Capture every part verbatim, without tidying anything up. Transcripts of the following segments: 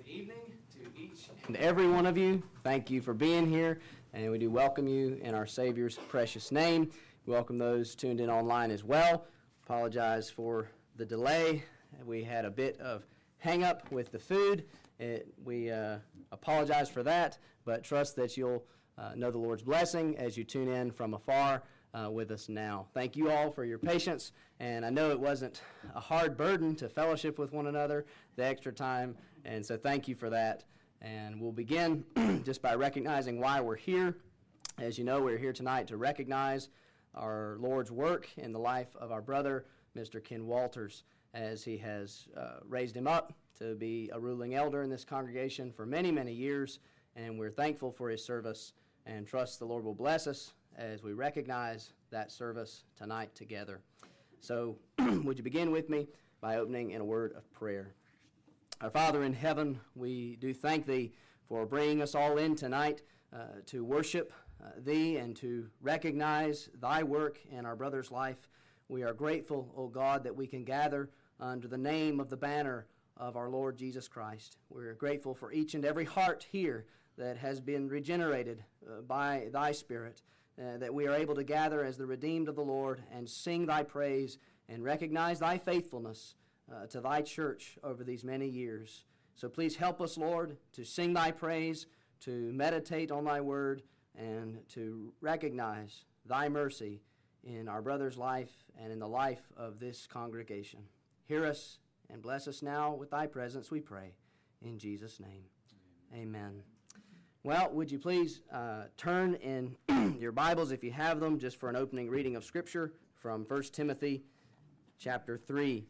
Good evening to each and every one of you. Thank you for being here, and we do welcome you in our Savior's precious name. We welcome those tuned in online as well. Apologize for the delay. We had a bit of hang-up with the food. It, we uh, apologize for that, but trust that you'll uh, know the Lord's blessing as you tune in from afar uh, with us now. Thank you all for your patience, and I know it wasn't a hard burden to fellowship with one another, the extra time, and so thank you for that. And we'll begin just by recognizing why we're here. As you know, we're here tonight to recognize our Lord's work in the life of our brother, Mister Ken Walters, as he has uh, raised him up to be a ruling elder in this congregation for many, many years, and we're thankful for his service and trust the Lord will bless us as we recognize that service tonight together. So would you begin with me by opening in a word of prayer. Our Father in heaven, we do thank Thee for bringing us all in tonight uh, to worship uh, Thee and to recognize Thy work in our brother's life. We are grateful, O God, that we can gather under the name of the banner of our Lord Jesus Christ. We're grateful for each and every heart here that has been regenerated uh, by Thy Spirit, uh, that we are able to gather as the redeemed of the Lord and sing Thy praise and recognize Thy faithfulness uh, to Thy church over these many years. So please help us, Lord, to sing Thy praise, to meditate on Thy word, and to recognize Thy mercy in our brother's life and in the life of this congregation. Hear us and bless us now with Thy presence, we pray. In Jesus' name, amen. Well, would you please uh, turn in your Bibles, if you have them, just for an opening reading of Scripture from First Timothy chapter three.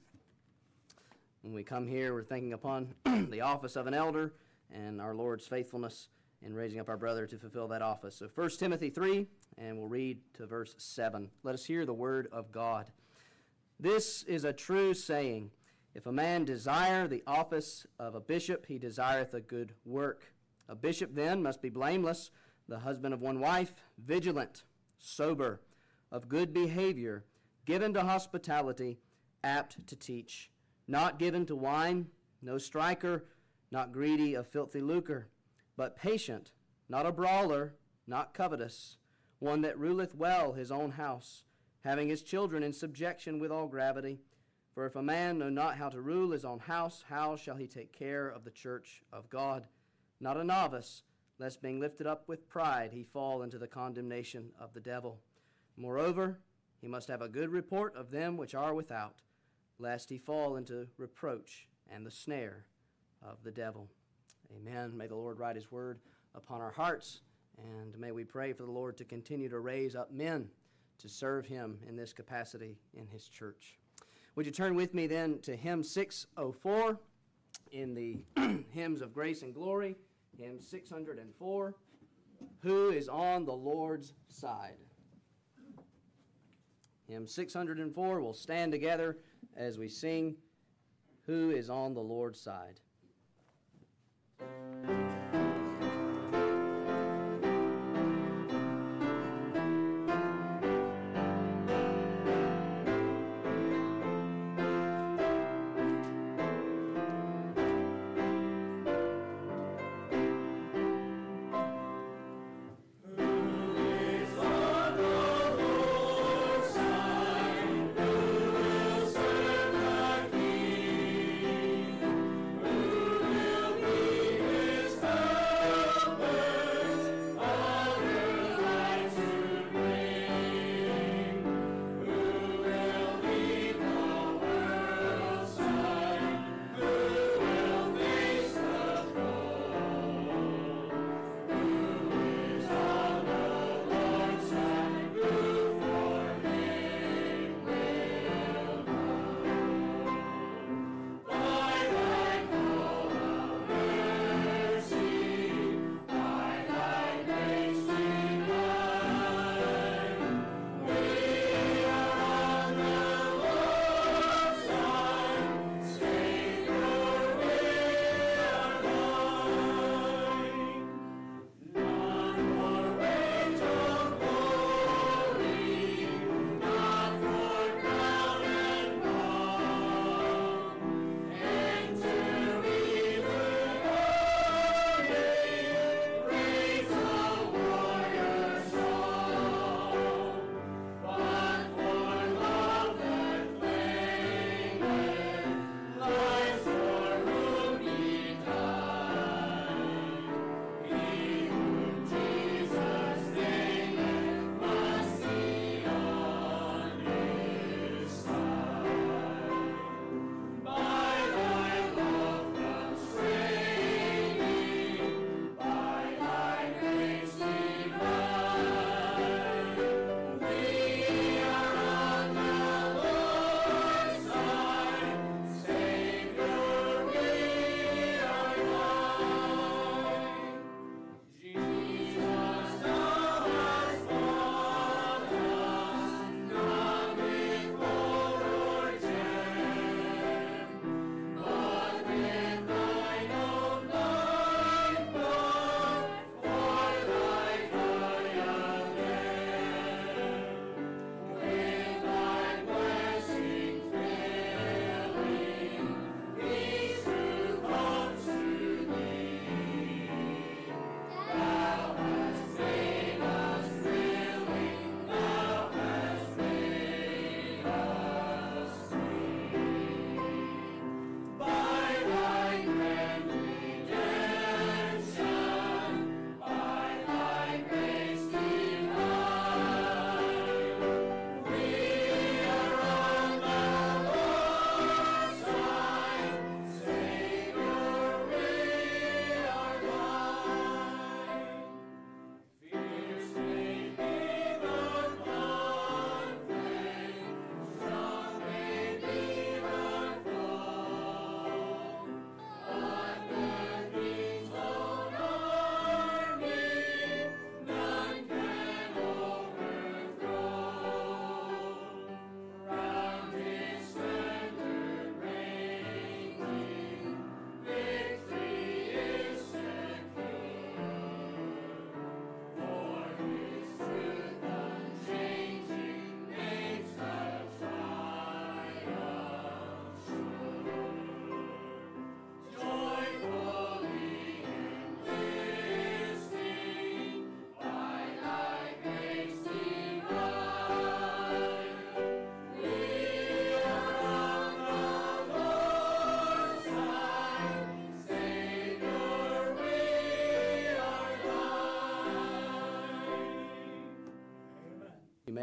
When we come here, we're thinking upon the office of an elder and our Lord's faithfulness in raising up our brother to fulfill that office. So First Timothy three, and we'll read to verse seven. Let us hear the word of God. This is a true saying, if a man desire the office of a bishop, he desireth a good work. A bishop then must be blameless, the husband of one wife, vigilant, sober, of good behavior, given to hospitality, apt to teach, not given to wine, no striker, not greedy of filthy lucre, but patient, not a brawler, not covetous, one that ruleth well his own house, having his children in subjection with all gravity. For if a man know not how to rule his own house, how shall he take care of the church of God? Not a novice, lest being lifted up with pride he fall into the condemnation of the devil. Moreover, he must have a good report of them which are without, lest he fall into reproach and the snare of the devil. Amen. May the Lord write his word upon our hearts, and may we pray for the Lord to continue to raise up men to serve him in this capacity in his church. Would you turn with me then to hymn six oh four in the Hymns of Grace and Glory, hymn six oh four, Who is on the Lord's Side? Hymn six oh four, we'll stand together as we sing, Who is on the Lord's Side? Who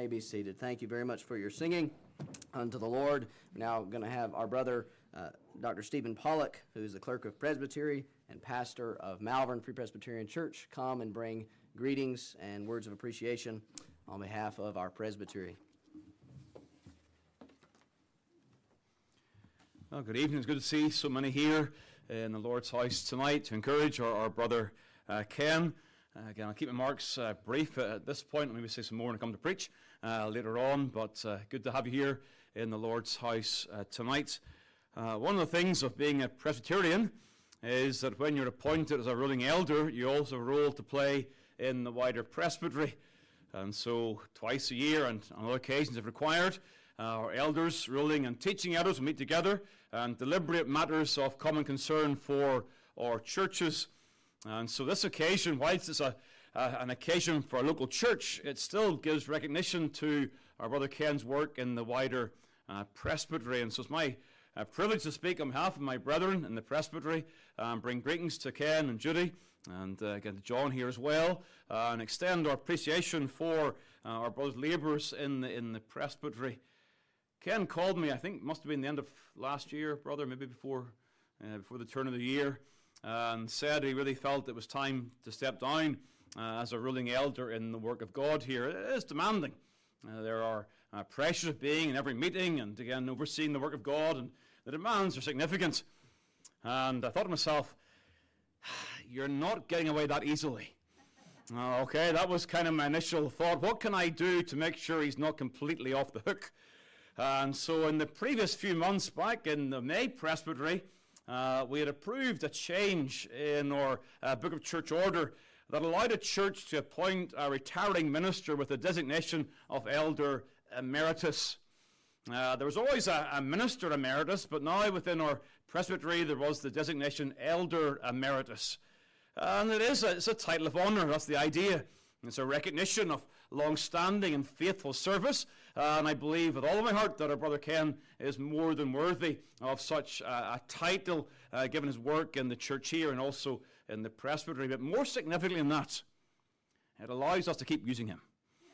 may be seated. Thank you very much for your singing unto the Lord. We're now going to have our brother, uh, Doctor Stephen Pollock, who is the clerk of Presbytery and pastor of Malvern Free Presbyterian Church, come and bring greetings and words of appreciation on behalf of our presbytery. Well, good evening. It's good to see so many here in the Lord's house tonight to encourage our, our brother uh, Ken. Uh, again, I'll keep my remarks uh, brief at this point. I'll maybe say some more when I come to preach uh, later on, but uh, good to have you here in the Lord's house uh, tonight. Uh, one of the things of being a Presbyterian is that when you're appointed as a ruling elder, you also have a role to play in the wider presbytery. And so twice a year and on other occasions if required, uh, our elders, ruling and teaching elders will meet together and deliberate matters of common concern for our churches. And so this occasion, whilst it's a, uh, an occasion for a local church, it still gives recognition to our brother Ken's work in the wider uh, presbytery. And so it's my uh, privilege to speak on behalf of my brethren in the presbytery and bring greetings to Ken and Judy, and uh, again to John here as well, uh, and extend our appreciation for uh, our brother's labours in the, in the presbytery. Ken called me, I think, must have been the end of last year, brother, maybe before uh, before the turn of the year, uh, and said he really felt it was time to step down uh, as a ruling elder in the work of God here. It is demanding. Uh, there are uh, pressures of being in every meeting and, again, overseeing the work of God, and the demands are significant. And I thought to myself, you're not getting away that easily. Uh, okay, that was kind of my initial thought. What can I do to make sure he's not completely off the hook? And so in the previous few months, back in the May Presbytery, uh, we had approved a change in our uh, Book of Church Order that allowed a church to appoint a retiring minister with the designation of Elder Emeritus. Uh, there was always a, a minister emeritus, but now within our presbytery there was the designation Elder Emeritus. And it is a, it's a title of honour, that's the idea. It's a recognition of long-standing and faithful service, uh, and I believe with all of my heart that our brother Ken is more than worthy of such uh, a title, uh, given his work in the church here and also in the presbytery. But more significantly than that, it allows us to keep using him.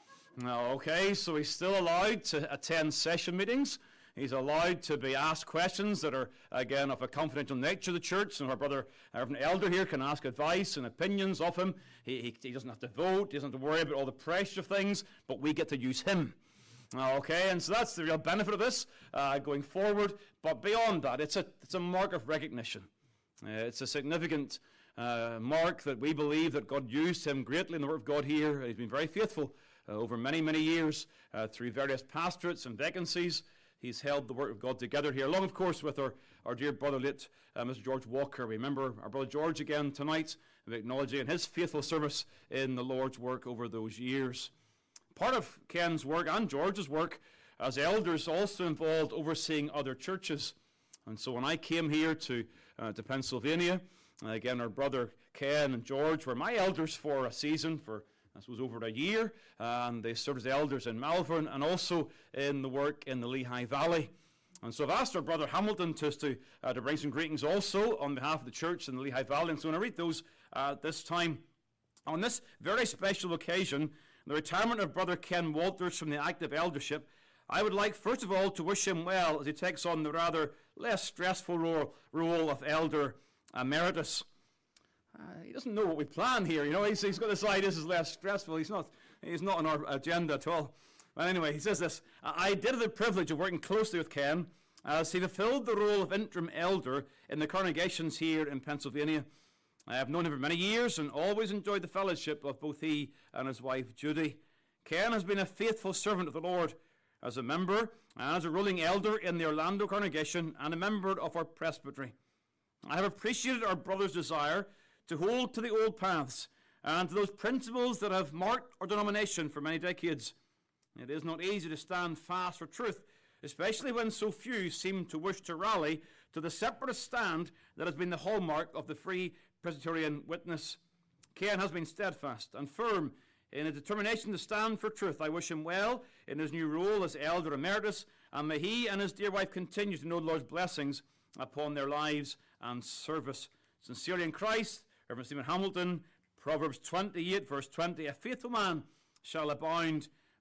Now, okay, so he's still allowed to attend session meetings. He's allowed to be asked questions that are, again, of a confidential nature of the church. And our brother, our elder here, can ask advice and opinions of him. He, he, he doesn't have to vote. He doesn't have to worry about all the pressure of things. But we get to use him. Okay, and so that's the real benefit of this uh, going forward. But beyond that, it's a, it's a mark of recognition. Uh, it's a significant uh, mark that we believe that God used him greatly in the work of God here. He's been very faithful uh, over many, many years uh, through various pastorates and vacancies. He's held the work of God together here, along, of course, with our, our dear brother late, uh, Mister George Walker. We remember our brother George again tonight, acknowledging his faithful service in the Lord's work over those years. Part of Ken's work and George's work as elders also involved overseeing other churches. And so when I came here to, uh, to Pennsylvania, uh, again, our brother Ken and George were my elders for a season, for this was over a year, and they served as elders in Malvern and also in the work in the Lehigh Valley. And so I've asked our brother Hamilton to, to, uh, to bring some greetings also on behalf of the church in the Lehigh Valley. And so when I read those uh, this time, on this very special occasion, the retirement of Brother Ken Walters from the active eldership, I would like first of all to wish him well as he takes on the rather less stressful role, role of Elder Emeritus. Uh, he doesn't know what we plan here, you know. He's, he's got this idea this is less stressful. He's not, he's not on our agenda at all. But anyway, he says this: I did have the privilege of working closely with Ken as he fulfilled the role of interim elder in the congregations here in Pennsylvania. I have known him for many years and always enjoyed the fellowship of both he and his wife Judy. Ken has been a faithful servant of the Lord as a member and as a ruling elder in the Orlando congregation and a member of our presbytery. I have appreciated our brother's desire to hold to the old paths and to those principles that have marked our denomination for many decades. It is not easy to stand fast for truth, especially when so few seem to wish to rally to the separatist stand that has been the hallmark of the Free Presbyterian witness. Ken has been steadfast and firm in a determination to stand for truth. I wish him well in his new role as Elder Emeritus, and may he and his dear wife continue to know the Lord's blessings upon their lives and service. Sincerely in Christ, Reverend Stephen Hamilton. Proverbs twenty-eight, verse twenty, a faithful man shall abound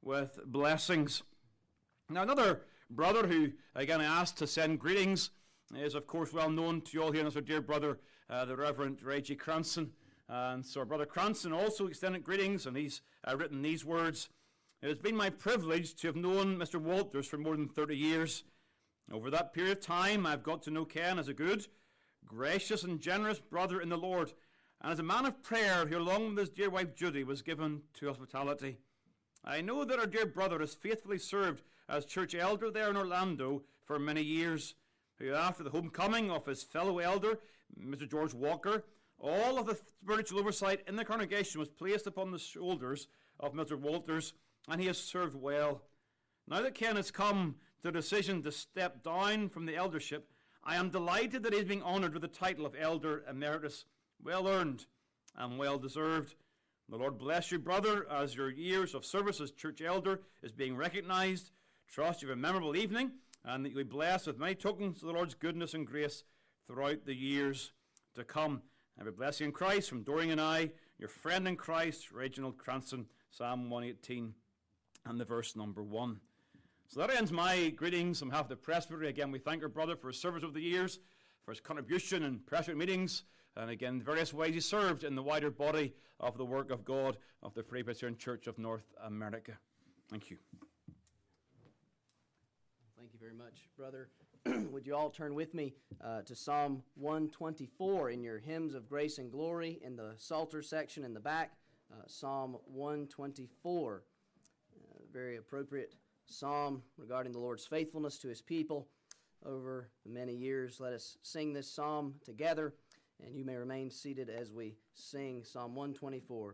with blessings. Now, another brother who, again, I asked to send greetings is, of course, well known to you all here, and that's our dear brother, uh, the Reverend Reggie Cranston. And so our brother Cranston also extended greetings, and he's uh, written these words. It has been my privilege to have known Mister Walters for more than thirty years. Over that period of time, I've got to know Ken as a good, gracious, and generous brother in the Lord, and as a man of prayer who, along with his dear wife Judy, was given to hospitality. I know that our dear brother has faithfully served as church elder there in Orlando for many years, who after the homecoming of his fellow elder, Mister George Walker, all of the spiritual oversight in the congregation was placed upon the shoulders of Mister Walters, and he has served well. Now that Ken has come to the decision to step down from the eldership, I am delighted that he is being honoured with the title of Elder Emeritus. Well earned and well deserved. The Lord bless you, brother, as your years of service as church elder is being recognised. Trust you have a memorable evening, and that you will be blessed with many tokens of the Lord's goodness and grace throughout the years to come. Have a blessing in Christ from Dorian and I, your friend in Christ, Reginald Cranston, Psalm one eighteen, and the verse number one. So that ends my greetings on behalf of the presbytery. Again, we thank our brother for his service over the years, for his contribution in presbytery meetings, and again, the various ways he served in the wider body of the work of God of the Free Presbyterian Church of North America. Thank you. Thank you very much, brother. Would you all turn with me uh, to Psalm one twenty-four in your hymns of grace and glory in the Psalter section in the back. Uh, Psalm one twenty-four, uh, very appropriate psalm regarding the Lord's faithfulness to his people over the many years. Let us sing this psalm together, and you may remain seated as we sing Psalm one twenty-four.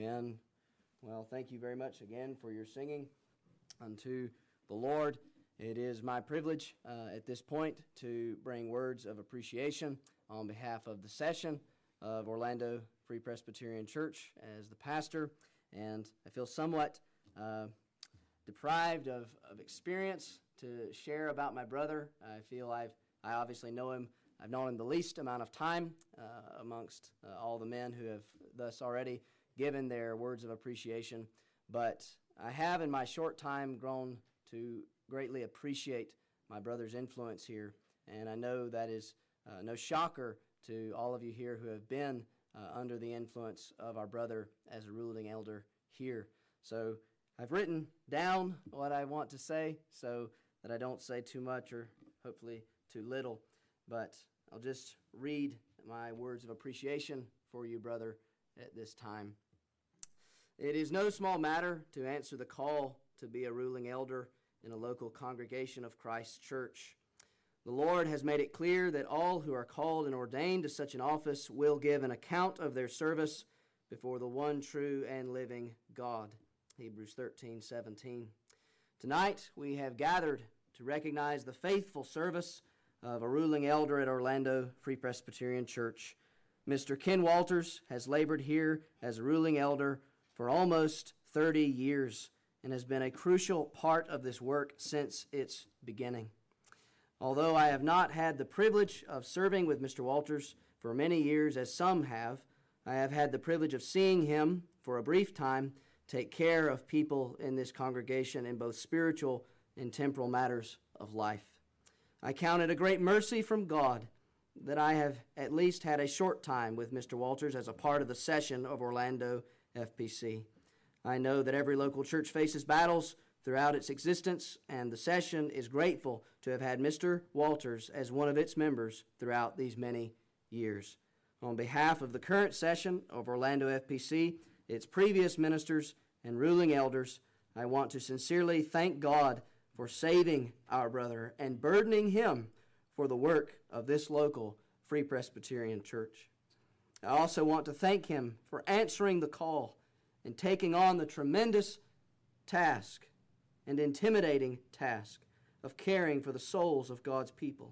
Amen. Well, thank you very much again for your singing unto the Lord. It is my privilege uh, at this point to bring words of appreciation on behalf of the session of Orlando Free Presbyterian Church as the pastor, and I feel somewhat uh, deprived of, of experience to share about my brother. I feel I've I obviously know him. I've known him the least amount of time uh, amongst uh, all the men who have thus already given their words of appreciation, but I have in my short time grown to greatly appreciate my brother's influence here, and I know that is uh, no shocker to all of you here who have been uh, under the influence of our brother as a ruling elder here. So I've written down what I want to say so that I don't say too much or hopefully too little, but I'll just read my words of appreciation for you, brother, at this time. It is no small matter to answer the call to be a ruling elder in a local congregation of Christ's church. The Lord has made it clear that all who are called and ordained to such an office will give an account of their service before the one true and living God. Hebrews thirteen seventeen. Tonight we have gathered to recognize the faithful service of a ruling elder at Orlando Free Presbyterian Church. Mister Ken Walters has labored here as a ruling elder for almost thirty years and has been a crucial part of this work since its beginning. Although I have not had the privilege of serving with Mister Walters for many years, as some have, I have had the privilege of seeing him for a brief time take care of people in this congregation in both spiritual and temporal matters of life. I count it a great mercy from God that I have at least had a short time with Mister Walters as a part of the session of Orlando F P C. I know that every local church faces battles throughout its existence, and the session is grateful to have had Mister Walters as one of its members throughout these many years. On behalf of the current session of Orlando F P C, its previous ministers, and ruling elders, I want to sincerely thank God for saving our brother and burdening him for the work of this local Free Presbyterian Church. I also want to thank him for answering the call and taking on the tremendous task and intimidating task of caring for the souls of God's people.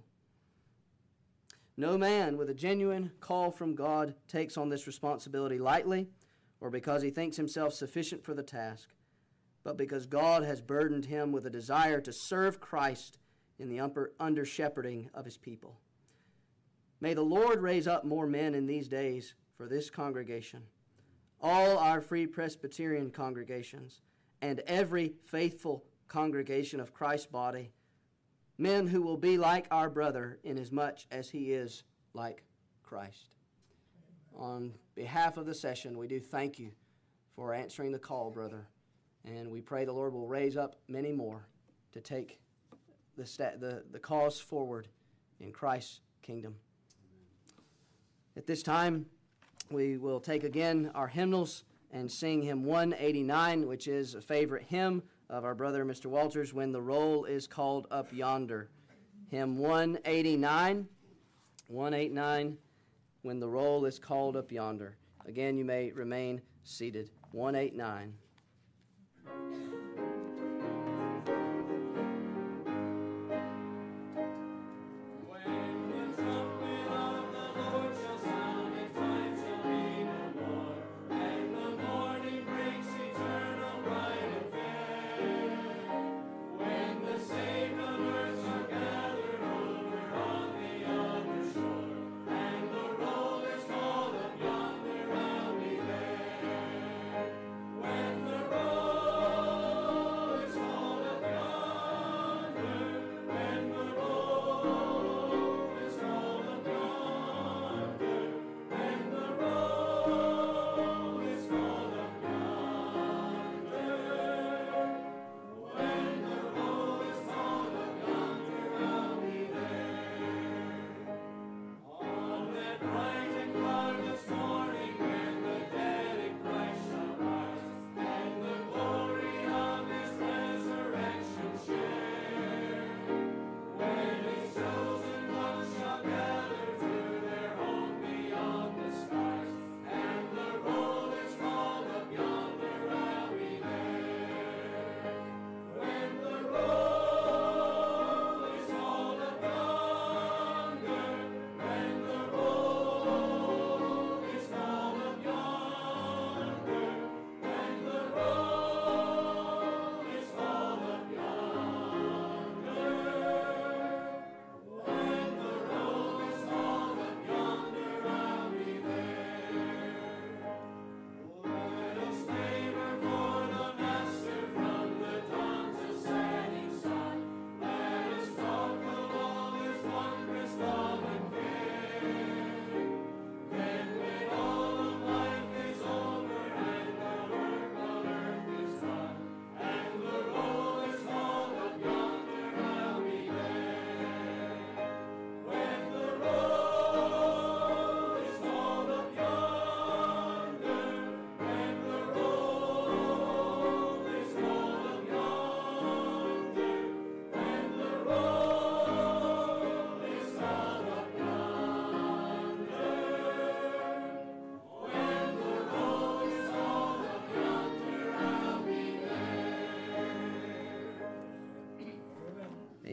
No man with a genuine call from God takes on this responsibility lightly or because he thinks himself sufficient for the task, but because God has burdened him with a desire to serve Christ in the under-shepherding of his people. May the Lord raise up more men in these days for this congregation, all our Free Presbyterian congregations, and every faithful congregation of Christ's body, men who will be like our brother inasmuch as he is like Christ. On behalf of the session, we do thank you for answering the call, brother, and we pray the Lord will raise up many more to take the, sta- the, the cause forward in Christ's kingdom. At this time, we will take again our hymnals and sing hymn one eighty-nine, which is a favorite hymn of our brother Mister Walters, When the Roll is Called Up Yonder. Hymn one eighty-nine, one eighty-nine, When the Roll is Called Up Yonder. Again, you may remain seated. one eighty-nine. When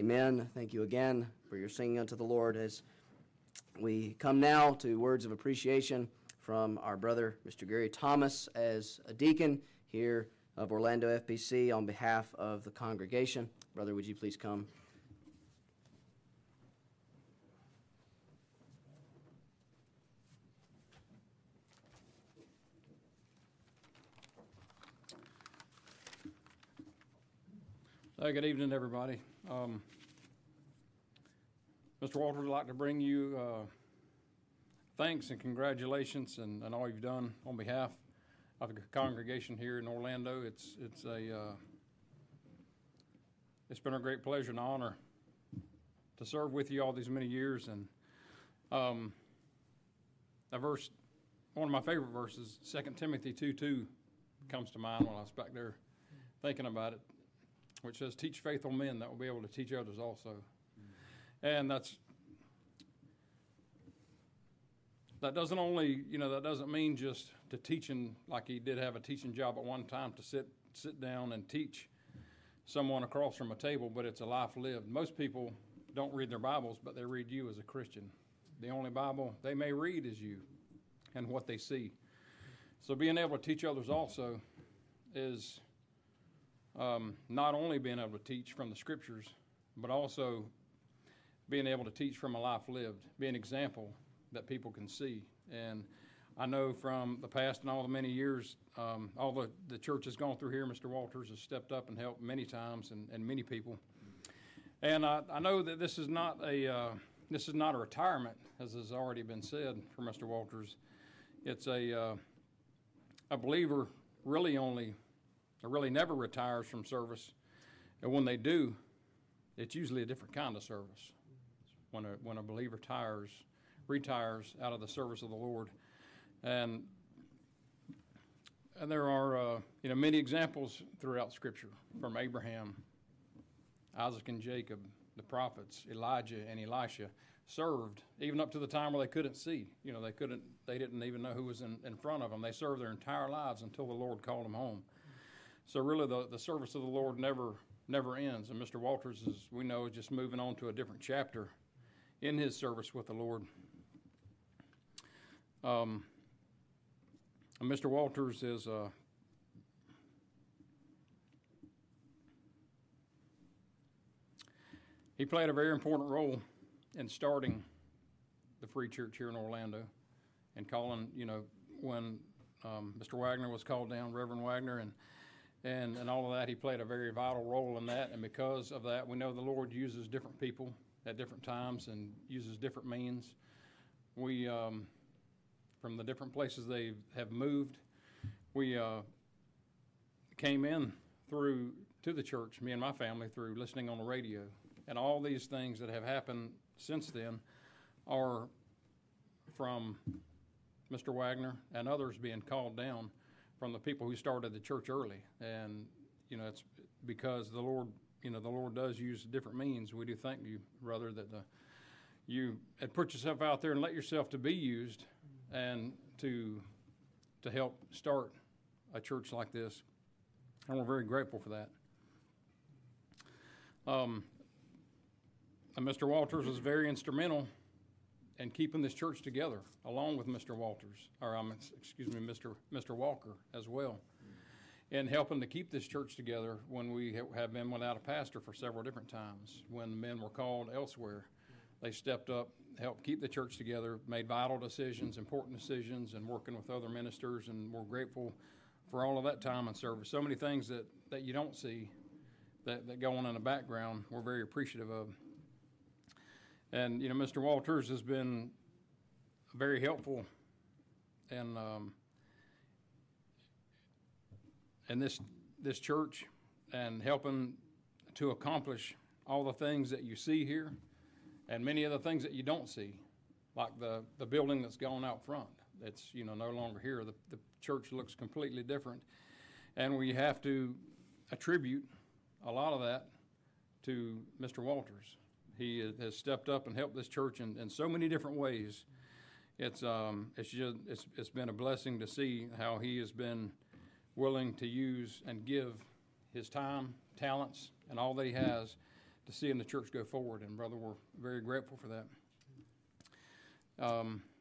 Amen. Thank you again for your singing unto the Lord. As we come now to words of appreciation from our brother, Mister Gary Thomas, as a deacon here of Orlando F B C on behalf of the congregation. Brother, would you please come? Uh, good evening, everybody. Um, Mister Walters, I'd like to bring you uh, thanks and congratulations and, and all you've done on behalf of the congregation here in Orlando. It's it's a uh, it's been a great pleasure and honor to serve with you all these many years. And um, a verse, one of my favorite verses, Second Timothy two two, comes to mind when I was back there thinking about it, which says, teach faithful men that will be able to teach others also. Mm-hmm. And that's, that doesn't only, you know, that doesn't mean just to teaching, like he did have a teaching job at one time, to sit, sit down and teach someone across from a table, but it's a life lived. Most people don't read their Bibles, but they read you as a Christian. The only Bible they may read is you and what they see. So being able to teach others also is Um, not only being able to teach from the scriptures, but also being able to teach from a life lived, be an example that people can see. And I know from the past and all the many years, um, all the, the church has gone through here, Mister Walters has stepped up and helped many times and, and many people. And I, I know that this is not a uh, this is not a retirement, as has already been said for Mister Walters. It's a uh, a believer really only It really never retires from service, and when they do, it's usually a different kind of service. When a when a believer tires, retires out of the service of the Lord, and and there are uh, you know many examples throughout Scripture from Abraham, Isaac and Jacob, the prophets, Elijah and Elisha served even up to the time where they couldn't see. You know they couldn't they didn't even know who was in, in front of them. They served their entire lives until the Lord called them home. So really, the, the service of the Lord never never ends. And Mister Walters, as we know, is just moving on to a different chapter in his service with the Lord. Um, and Mister Walters is uh, he played a very important role in starting the Free Church here in Orlando, and calling, you know, when um, Mister Wagner was called down, Reverend Wagner, and And, and all of that, he played a very vital role in that. And because of that, we know the Lord uses different people at different times and uses different means. We, um, from the different places they have moved, we uh, came in through to the church, me and my family, through listening on the radio. And all these things that have happened since then are from Mister Wagner and others being called down from the people who started the church early. And, you know, it's because the Lord, you know, the Lord does use different means. We do thank you, brother, that the, you had put yourself out there and let yourself to be used and to to help start a church like this. And we're very grateful for that. Um, and Mister Walters was very instrumental and keeping this church together, along with Mister Walters, or um, excuse me, Mister Mister Walker as well, mm-hmm. and helping to keep this church together when we ha- have been without a pastor for several different times. When the men were called elsewhere, mm-hmm. they stepped up, helped keep the church together, made vital decisions, important decisions, and working with other ministers, and we're grateful for all of that time and service. So many things that, that you don't see that, that go on in the background, we're very appreciative of. And, you know, Mister Walters has been very helpful in, um, in this this church and helping to accomplish all the things that you see here and many of the things that you don't see, like the, the building that's gone out front. It's, you know, no longer here. The, the church looks completely different. And we have to attribute a lot of that to Mister Walters. He has stepped up and helped this church in, in so many different ways. It's um it's just it's it's been a blessing to see how he has been willing to use and give his time, talents, and all that he has to seeing the church go forward. And brother, we're very grateful for that. Um,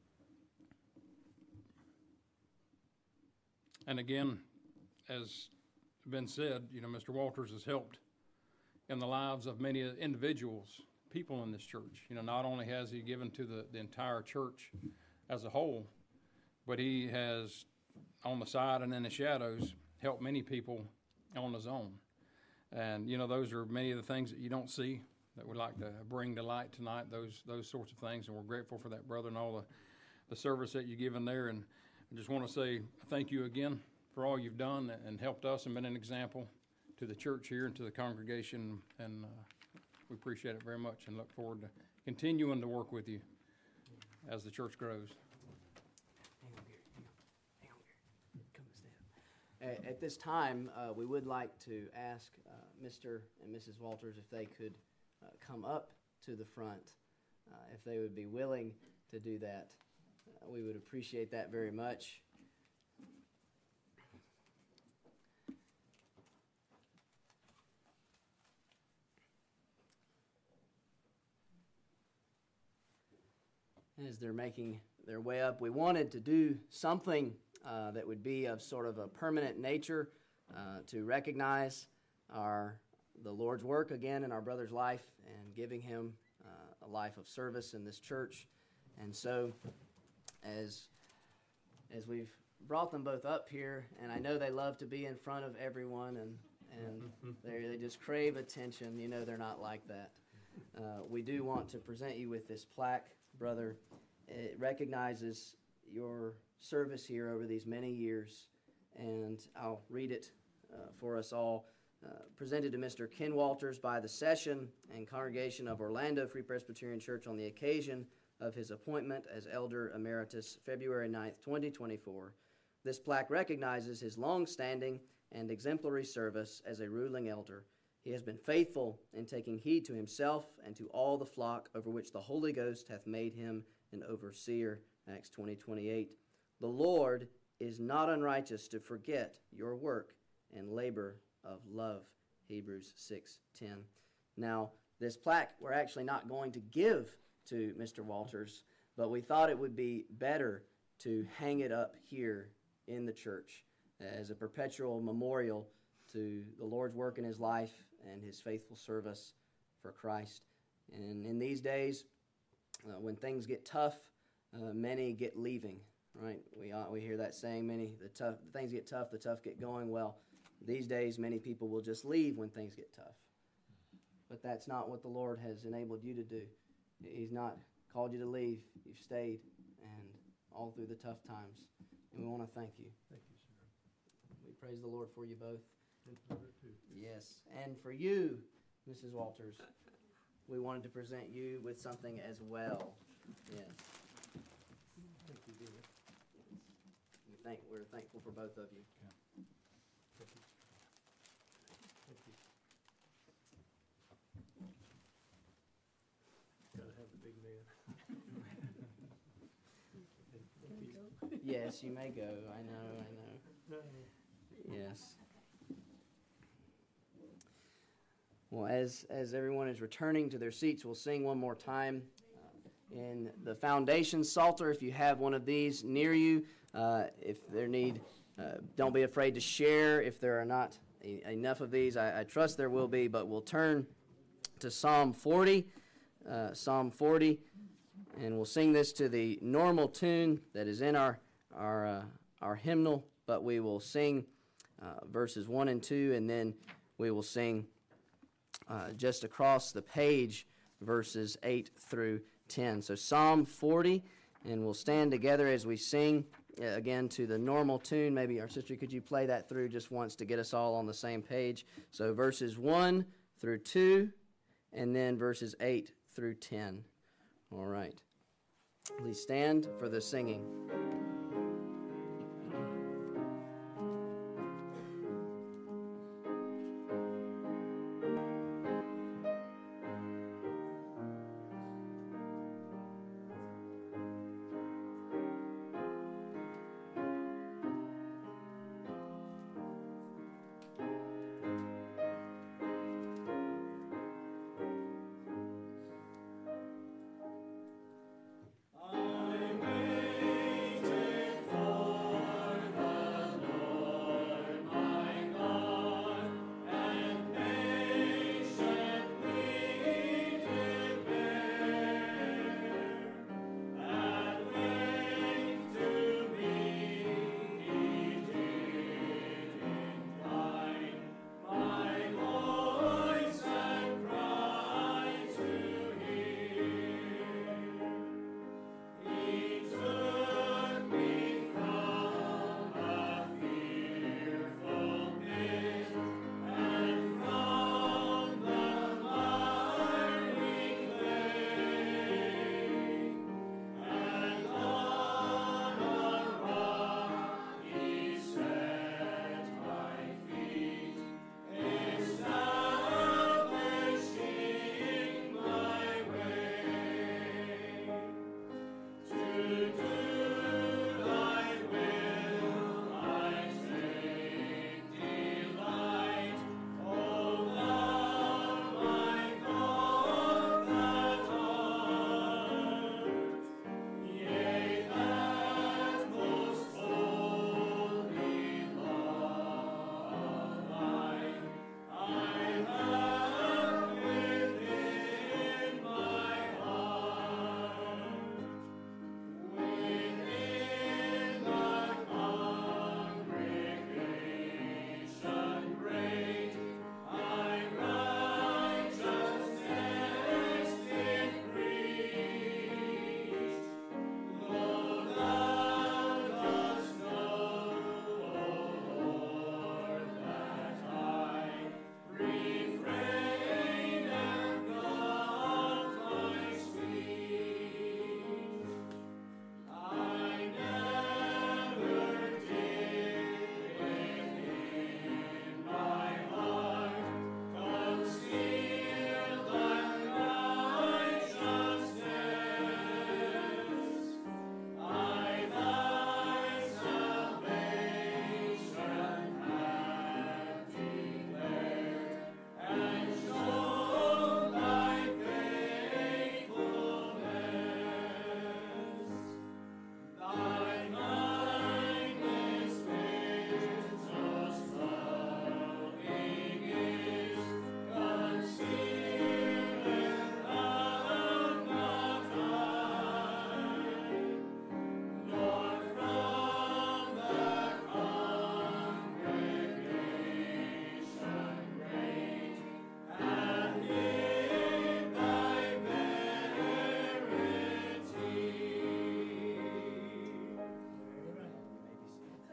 and again, as been said, you know, Mister Walters has helped in the lives of many individuals, people in this church. You know, not only has he given to the, the entire church as a whole, but he has, on the side and in the shadows, helped many people on his own. And, you know, those are many of the things that you don't see that we'd like to bring to light tonight, those those sorts of things. And we're grateful for that, brother, and all the, the service that you've given there. And I just want to say thank you again for all you've done and helped us and been an example to the church here and to the congregation. And uh, we appreciate it very much and look forward to continuing to work with you as the church grows. Hang on, Gary. Hang on. Hang on, Gary. Come and stay up. At, at this time, uh, we would like to ask uh, Mister and Missus Walters if they could uh, come up to the front, uh, if they would be willing to do that. Uh, we would appreciate that very much. As they're making their way up, we wanted to do something uh, that would be of sort of a permanent nature uh, to recognize our the Lord's work again in our brother's life and giving him uh, a life of service in this church. And so, as as we've brought them both up here, and I know they love to be in front of everyone, and and they they just crave attention. You know, they're not like that. Uh, we do want to present you with this plaque, brother. It recognizes your service here over these many years, and I'll read it uh, for us all. Uh, presented to Mister Ken Walters by the session and congregation of Orlando Free Presbyterian Church on the occasion of his appointment as Elder Emeritus, February ninth, twenty twenty-four. This plaque recognizes his long-standing and exemplary service as a ruling elder. He has been faithful in taking heed to himself and to all the flock over which the Holy Ghost hath made him an overseer, Acts twenty twenty-eight. The Lord is not unrighteous to forget your work and labor of love, Hebrews six ten. Now, this plaque we're actually not going to give to Mister Walters, but we thought it would be better to hang it up here in the church as a perpetual memorial to the Lord's work in his life and his faithful service for Christ. And in these days, uh, when things get tough, uh, many get leaving, right? We uh, we hear that saying, many, the tough the things get tough, the tough get going. Well, these days, many people will just leave when things get tough. But that's not what the Lord has enabled you to do. He's not called you to leave. You've stayed, and all through the tough times. And we want to thank you. Thank you, sir. We praise the Lord for you both. And for her too. Yes. And for you, Missus Walters, we wanted to present you with something as well. Yes. Thank you, dear. We thank, we're thankful for both of you. Thank you. Thank you. Gotta have the big man. Thank you. Yes, you may go. I know, I know. Yes. Well, as, as everyone is returning to their seats, we'll sing one more time uh, in the foundation psalter. If you have one of these near you, uh, if there need, uh, don't be afraid to share. If there are not e- enough of these, I, I trust there will be, but we'll turn to Psalm forty, uh, Psalm forty, and we'll sing this to the normal tune that is in our, our, uh, our hymnal, but we will sing uh, verses one and two, and then we will sing Uh, just across the page, verses eight through ten. So Psalm forty, and we'll stand together as we sing, uh, again, to the normal tune. Maybe, our sister, could you play that through just once to get us all on the same page? So verses one through two, and then verses eight through ten. All right. Please stand for the singing.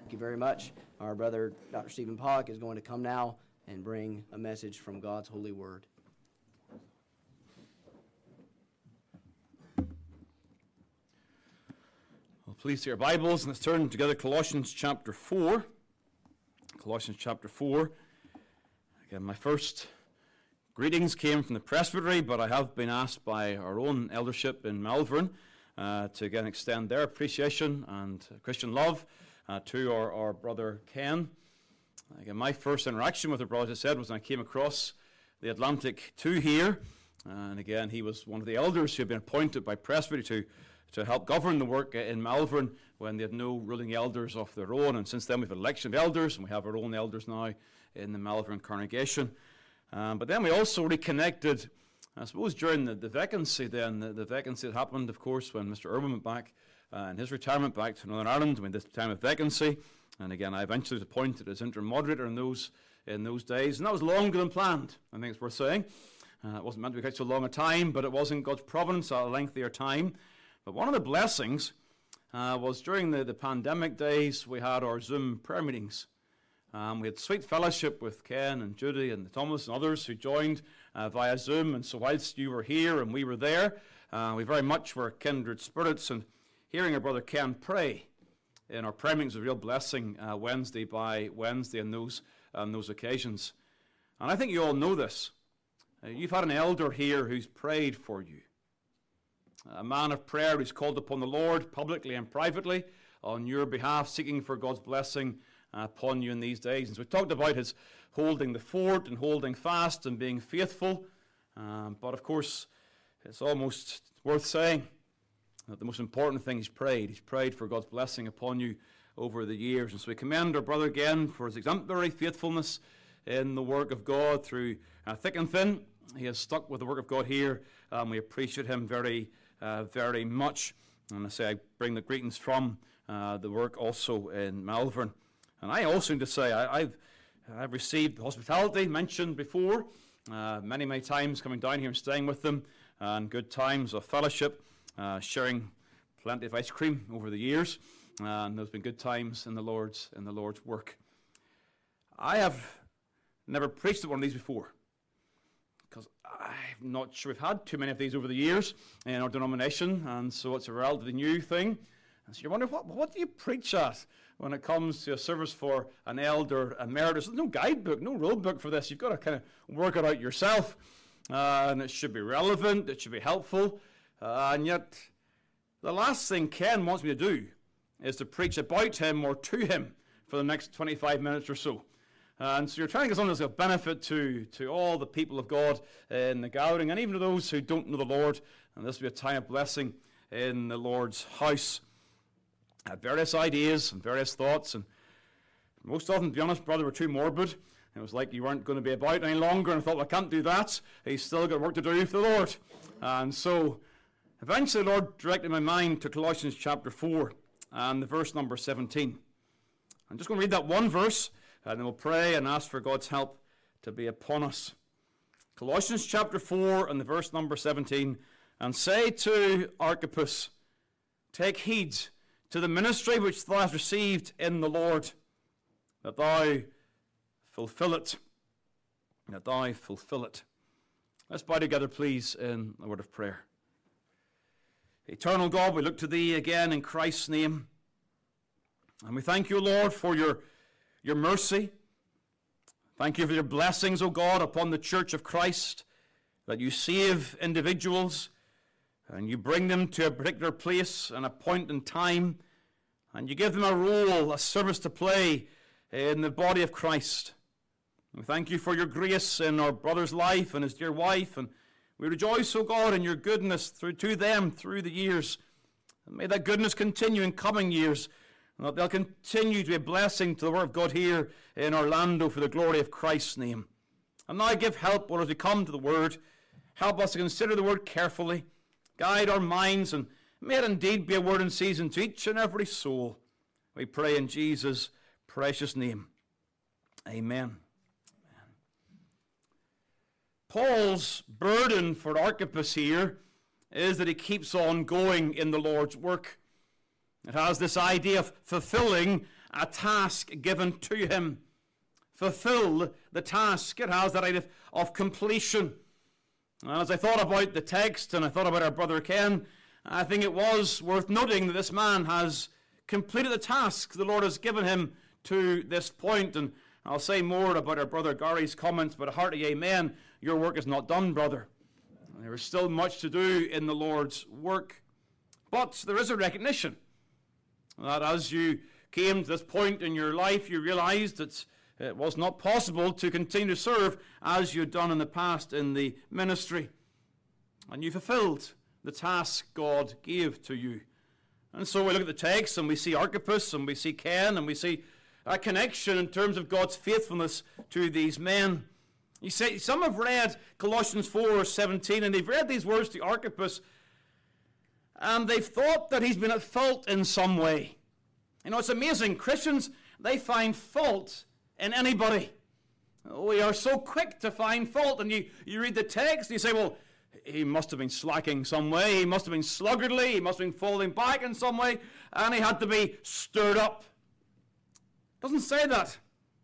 Thank you very much. Our brother, Doctor Stephen Pollock, is going to come now and bring a message from God's holy word. Well, please take your Bibles and let's turn together Colossians chapter four. Colossians chapter four. Again, my first greetings came from the presbytery, but I have been asked by our own eldership in Malvern uh, to again extend their appreciation and Christian love uh, to our, our brother Ken. Again, my first interaction with the brother, as I said, was when I came across the Atlantic to here. And again, he was one of the elders who had been appointed by presbytery to, to help govern the work in Malvern when they had no ruling elders of their own. And since then, we've had election of elders, and we have our own elders now in the Malvern congregation. Um, but then we also reconnected, I suppose, during the, the vacancy then, the, the vacancy that happened, of course, when Mister Irwin went back uh, in his retirement back to Northern Ireland, when this time of vacancy. And again, I eventually was appointed as interim moderator in those in those days, and that was longer than planned. I think it's worth saying. Uh, it wasn't meant to be quite so long a time, but it was in God's providence a lengthier time. But one of the blessings uh, was during the, the pandemic days, we had our Zoom prayer meetings. Um, we had sweet fellowship with Ken and Judy and Thomas and others who joined uh, via Zoom. And so whilst you were here and we were there, uh, we very much were kindred spirits. And hearing our brother Ken pray in our prayer meetings was a real blessing uh, Wednesday by Wednesday on those, on those occasions. And I think you all know this. Uh, you've had an elder here who's prayed for you. A man of prayer who's called upon the Lord publicly and privately on your behalf, seeking for God's blessing uh, upon you in these days. And so we talked about his holding the fort and holding fast and being faithful. Um, but of course, it's almost worth saying that the most important thing he's prayed. He's prayed for God's blessing upon you over the years. And so we commend our brother again for his exemplary faithfulness in the work of God through uh, thick and thin. He has stuck with the work of God here. Um, we appreciate him very, uh, very much. And I say I bring the greetings from uh, the work also in Malvern. And I also need to say I, I've, I've received hospitality mentioned before, uh, many, many times coming down here and staying with them, and good times of fellowship. Uh, sharing plenty of ice cream over the years, uh, and there's been good times in the Lord's in the Lord's work. I have never preached at one of these before, because I'm not sure we've had too many of these over the years in our denomination, and so it's a relatively new thing. And so you're wondering, what, what do you preach at when it comes to a service for an elder emeritus? There's no guidebook, no rule book for this. You've got to kind of work it out yourself, uh, and it should be relevant, it should be helpful. Uh, and yet, the last thing Ken wants me to do is to preach about him or to him for the next twenty-five minutes or so. Uh, and so you're trying to get something that's of benefit to, to all the people of God in the gathering, and even to those who don't know the Lord. And this will be a time of blessing in the Lord's house. I had various ideas and various thoughts, and most often, to be honest, brother, were too morbid. It was like you weren't going to be about any longer, and I thought, well, I can't do that. He's still got work to do for the Lord. And so eventually, the Lord directed my mind to Colossians chapter four and the verse number seventeen. I'm just going to read that one verse, and then we'll pray and ask for God's help to be upon us. Colossians chapter four and the verse number seventeen. And say to Archippus, take heed to the ministry which thou hast received in the Lord, that thou fulfill it. That thou fulfill it. Let's bow together, please, in a word of prayer. Eternal God, we look to thee again in Christ's name. And we thank you, Lord, for your, your mercy. Thank you for your blessings, O God, upon the church of Christ, that you save individuals and you bring them to a particular place and a point in time, and you give them a role, a service to play in the body of Christ. And we thank you for your grace in our brother's life and his dear wife, and we rejoice, O God, in your goodness through to them through the years. And may that goodness continue in coming years, and that they'll continue to be a blessing to the work of God here in Orlando for the glory of Christ's name. And now give help, Lord, as we come to the Word. Help us to consider the Word carefully. Guide our minds, and may it indeed be a word in season to each and every soul. We pray in Jesus' precious name. Amen. Paul's burden for Archippus here is that he keeps on going in the Lord's work. It has this idea of fulfilling a task given to him. Fulfill the task. It has that idea of, of completion. And as I thought about the text and I thought about our brother Ken, I think it was worth noting that this man has completed the task the Lord has given him to this point. And I'll say more about our brother Gary's comments, but a hearty amen. Your work is not done, brother. There is still much to do in the Lord's work. But there is a recognition that as you came to this point in your life, you realized that it was not possible to continue to serve as you'd done in the past in the ministry. And you fulfilled the task God gave to you. And so we look at the text and we see Archippus and we see Ken and we see a connection in terms of God's faithfulness to these men. You see, some have read Colossians four seventeen and they've read these words to Archippus and they've thought that he's been at fault in some way. You know, it's amazing. Christians, they find fault in anybody. We are so quick to find fault. And you, you read the text and you say, well, he must have been slacking some way. He must have been sluggardly. He must have been falling back in some way. And he had to be stirred up. It doesn't say that.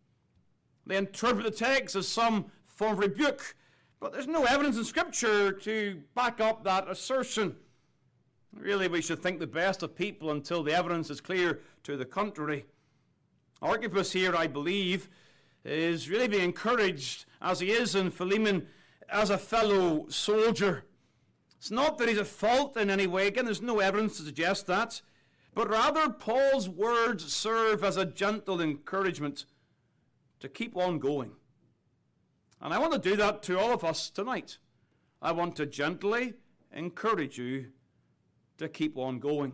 They interpret the text as some form of rebuke. But there's no evidence in Scripture to back up that assertion. Really, we should think the best of people until the evidence is clear to the contrary. Archippus here, I believe, is really being encouraged, as he is in Philemon, as a fellow soldier. It's not that he's at fault in any way. Again, there's no evidence to suggest that. But rather, Paul's words serve as a gentle encouragement to keep on going. And I want to do that to all of us tonight. I want to gently encourage you to keep on going.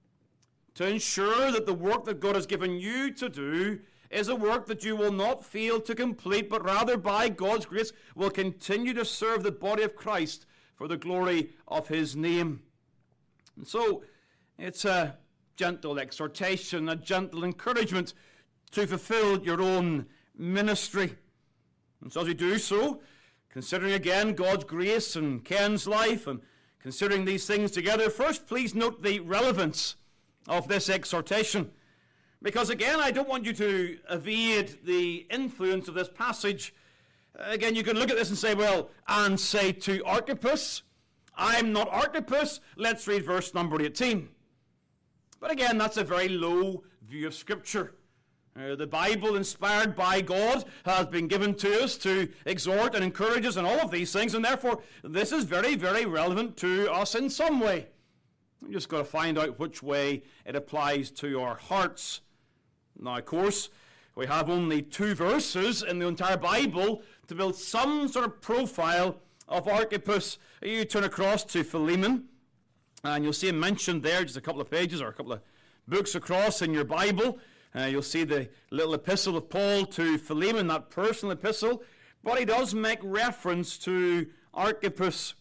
To ensure that the work that God has given you to do is a work that you will not fail to complete, but rather by God's grace will continue to serve the body of Christ for the glory of his name. And so it's a gentle exhortation, a gentle encouragement to fulfill your own ministry. And so as we do so, considering again God's grace and Ken's life and considering these things together, first please note the relevance of this exhortation. Because again, I don't want you to evade the influence of this passage. Again, you can look at this and say, well, and say to Archippus, I'm not Archippus. Let's read verse number eighteen. But again, that's a very low view of Scripture. Uh, the Bible, inspired by God, has been given to us to exhort and encourage us in all of these things, and therefore this is very, very relevant to us in some way. We've just got to find out which way it applies to our hearts. Now, of course, we have only two verses in the entire Bible to build some sort of profile of Archippus. You turn across to Philemon, and you'll see him mentioned there, just a couple of pages or a couple of books across in your Bible. Uh, you'll see the little epistle of Paul to Philemon, that personal epistle, but he does make reference to Archippus.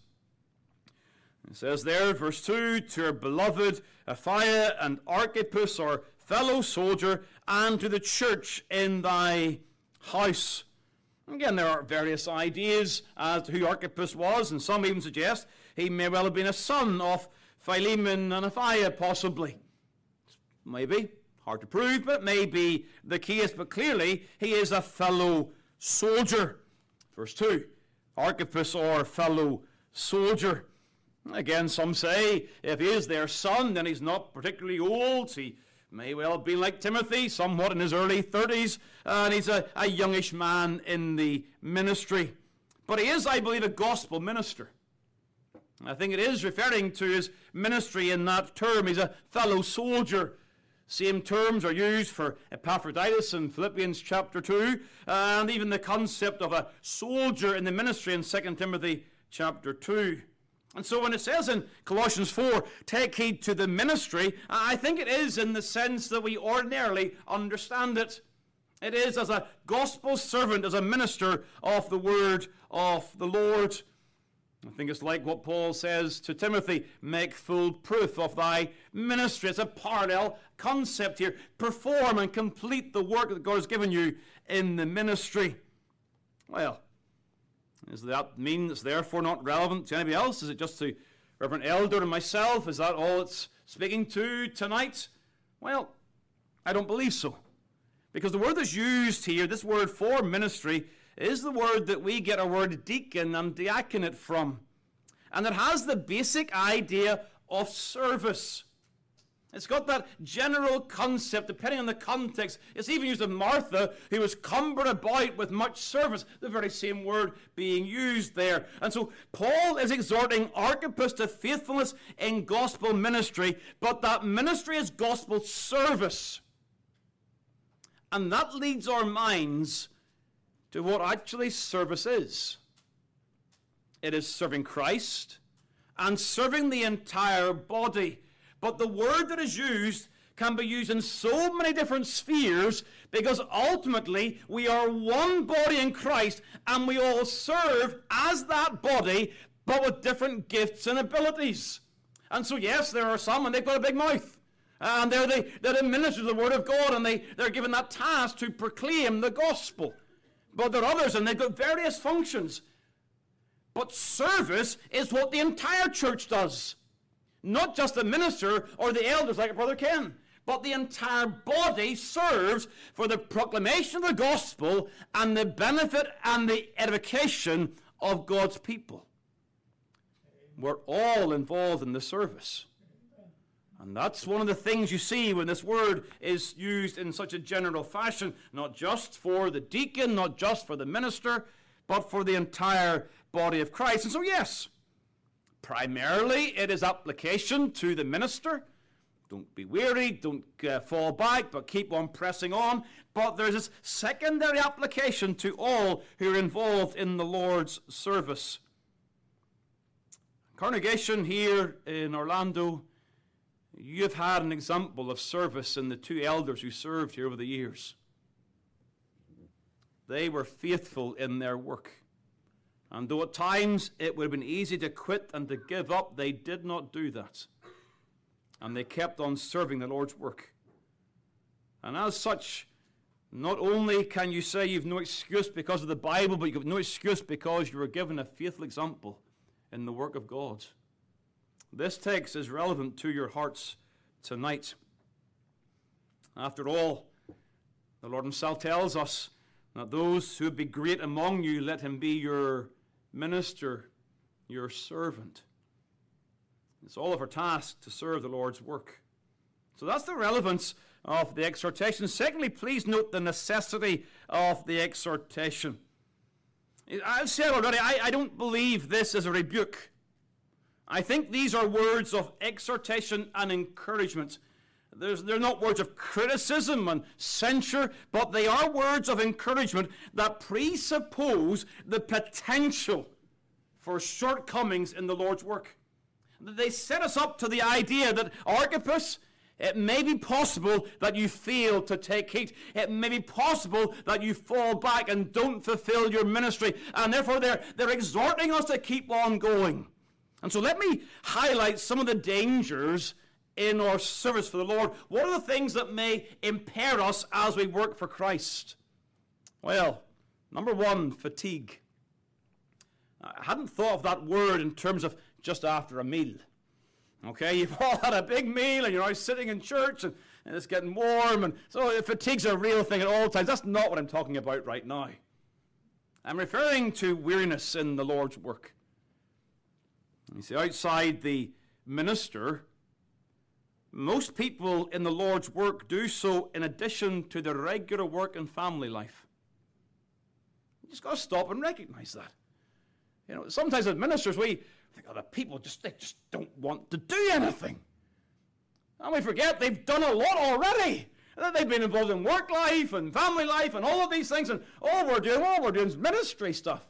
It says there, verse two, to our beloved Apphia and Archippus, our fellow soldier, and to the church in thy house. Again, there are various ideas as to who Archippus was, and some even suggest he may well have been a son of Philemon and Apphia, possibly. Maybe. Hard to prove, but it may be the case. But clearly, he is a fellow soldier. Verse two, Archippus, or fellow soldier. Again, some say if he is their son, then he's not particularly old. He may well have been like Timothy, somewhat in his early thirties, and he's a, a youngish man in the ministry. But he is, I believe, a gospel minister. I think it is referring to his ministry in that term. He's a fellow soldier. Same terms are used for Epaphroditus in Philippians chapter two, and even the concept of a soldier in the ministry in Second Timothy chapter two. And so when it says in Colossians four, take heed to the ministry, I think it is in the sense that we ordinarily understand it. It is as a gospel servant, as a minister of the word of the Lord. I think it's like what Paul says to Timothy, make full proof of thy ministry. It's a parallel concept here. Perform and complete the work that God has given you in the ministry. Well, does that mean it's therefore not relevant to anybody else? Is it just to Reverend Elder and myself? Is that all it's speaking to tonight? Well, I don't believe so. Because the word that's used here, this word for ministry, is the word that we get our word deacon and diaconate from. And it has the basic idea of service. It's got that general concept, depending on the context. It's even used of Martha, who was cumbered about with much service, the very same word being used there. And so Paul is exhorting Archippus to faithfulness in gospel ministry, but that ministry is gospel service. And that leads our minds to what actually service is. It is serving Christ and serving the entire body. But the word that is used can be used in so many different spheres because ultimately we are one body in Christ and we all serve as that body but with different gifts and abilities. And so yes, there are some and they've got a big mouth. And they're the, they're the ministers of the Word of God and they, they're given that task to proclaim the gospel. But there are others and they've got various functions. But service is what the entire church does. Not just the minister or the elders like Brother Ken, but the entire body serves for the proclamation of the gospel and the benefit and the edification of God's people. We're all involved in the service. And that's one of the things you see when this word is used in such a general fashion, not just for the deacon, not just for the minister, but for the entire body of Christ. And so yes, primarily, it is application to the minister. Don't be weary, don't uh, fall back, but keep on pressing on. But there's this secondary application to all who are involved in the Lord's service. Congregation here in Orlando, you've had an example of service in the two elders who served here over the years. They were faithful in their work. And though at times it would have been easy to quit and to give up, they did not do that. And they kept on serving the Lord's work. And as such, not only can you say you've no excuse because of the Bible, but you've no excuse because you were given a faithful example in the work of God. This text is relevant to your hearts tonight. After all, the Lord himself tells us that those who be great among you, let him be your minister, your servant. It's all of our task to serve the Lord's work. So that's the relevance of the exhortation. Secondly, please note the necessity of the exhortation. I've said already, I, I don't believe this is a rebuke. I think these are words of exhortation and encouragement. There's, they're not words of criticism and censure, but they are words of encouragement that presuppose the potential for shortcomings in the Lord's work. They set us up to the idea that, Archippus, it may be possible that you fail to take heed. It may be possible that you fall back and don't fulfill your ministry. And therefore, they're, they're exhorting us to keep on going. And so let me highlight some of the dangers in our service for the Lord. What are the things that may impair us as we work for Christ? Well, number one, fatigue. I hadn't thought of that word in terms of just after a meal. Okay, you've all had a big meal and you're now sitting in church and, and it's getting warm, and so fatigue's a real thing at all times. That's not what I'm talking about right now. I'm referring to weariness in the Lord's work. You see, outside the minister, most people in the Lord's work do so in addition to their regular work and family life. You just got to stop and recognize that. You know, sometimes as ministers, we think, oh, the people just, they just don't want to do anything. And we forget they've done a lot already. They've been involved in work life and family life and all of these things, and all we're doing, all we're doing is ministry stuff.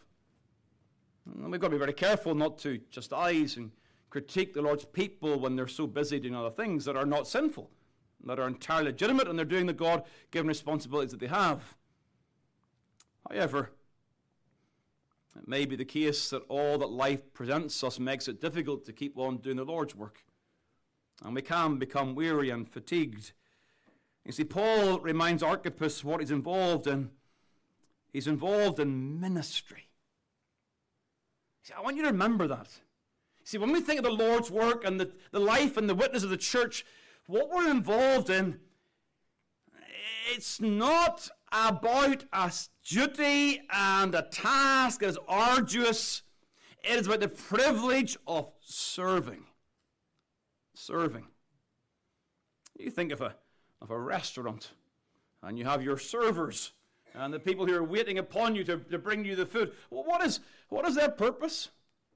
And we've got to be very careful not to chastise and critique the Lord's people when they're so busy doing other things that are not sinful, that are entirely legitimate, and they're doing the God-given responsibilities that they have. However, it may be the case that all that life presents us makes it difficult to keep on doing the Lord's work. And we can become weary and fatigued. You see, Paul reminds Archippus what he's involved in. He's involved in ministry. See, I want you to remember that. See, when we think of the Lord's work and the, the life and the witness of the church, what we're involved in, it's not about a duty and a task that is arduous. It is about the privilege of serving. Serving. You think of a, of a restaurant, and you have your servers, and the people who are waiting upon you to, to bring you the food. Well, what is, what is their purpose?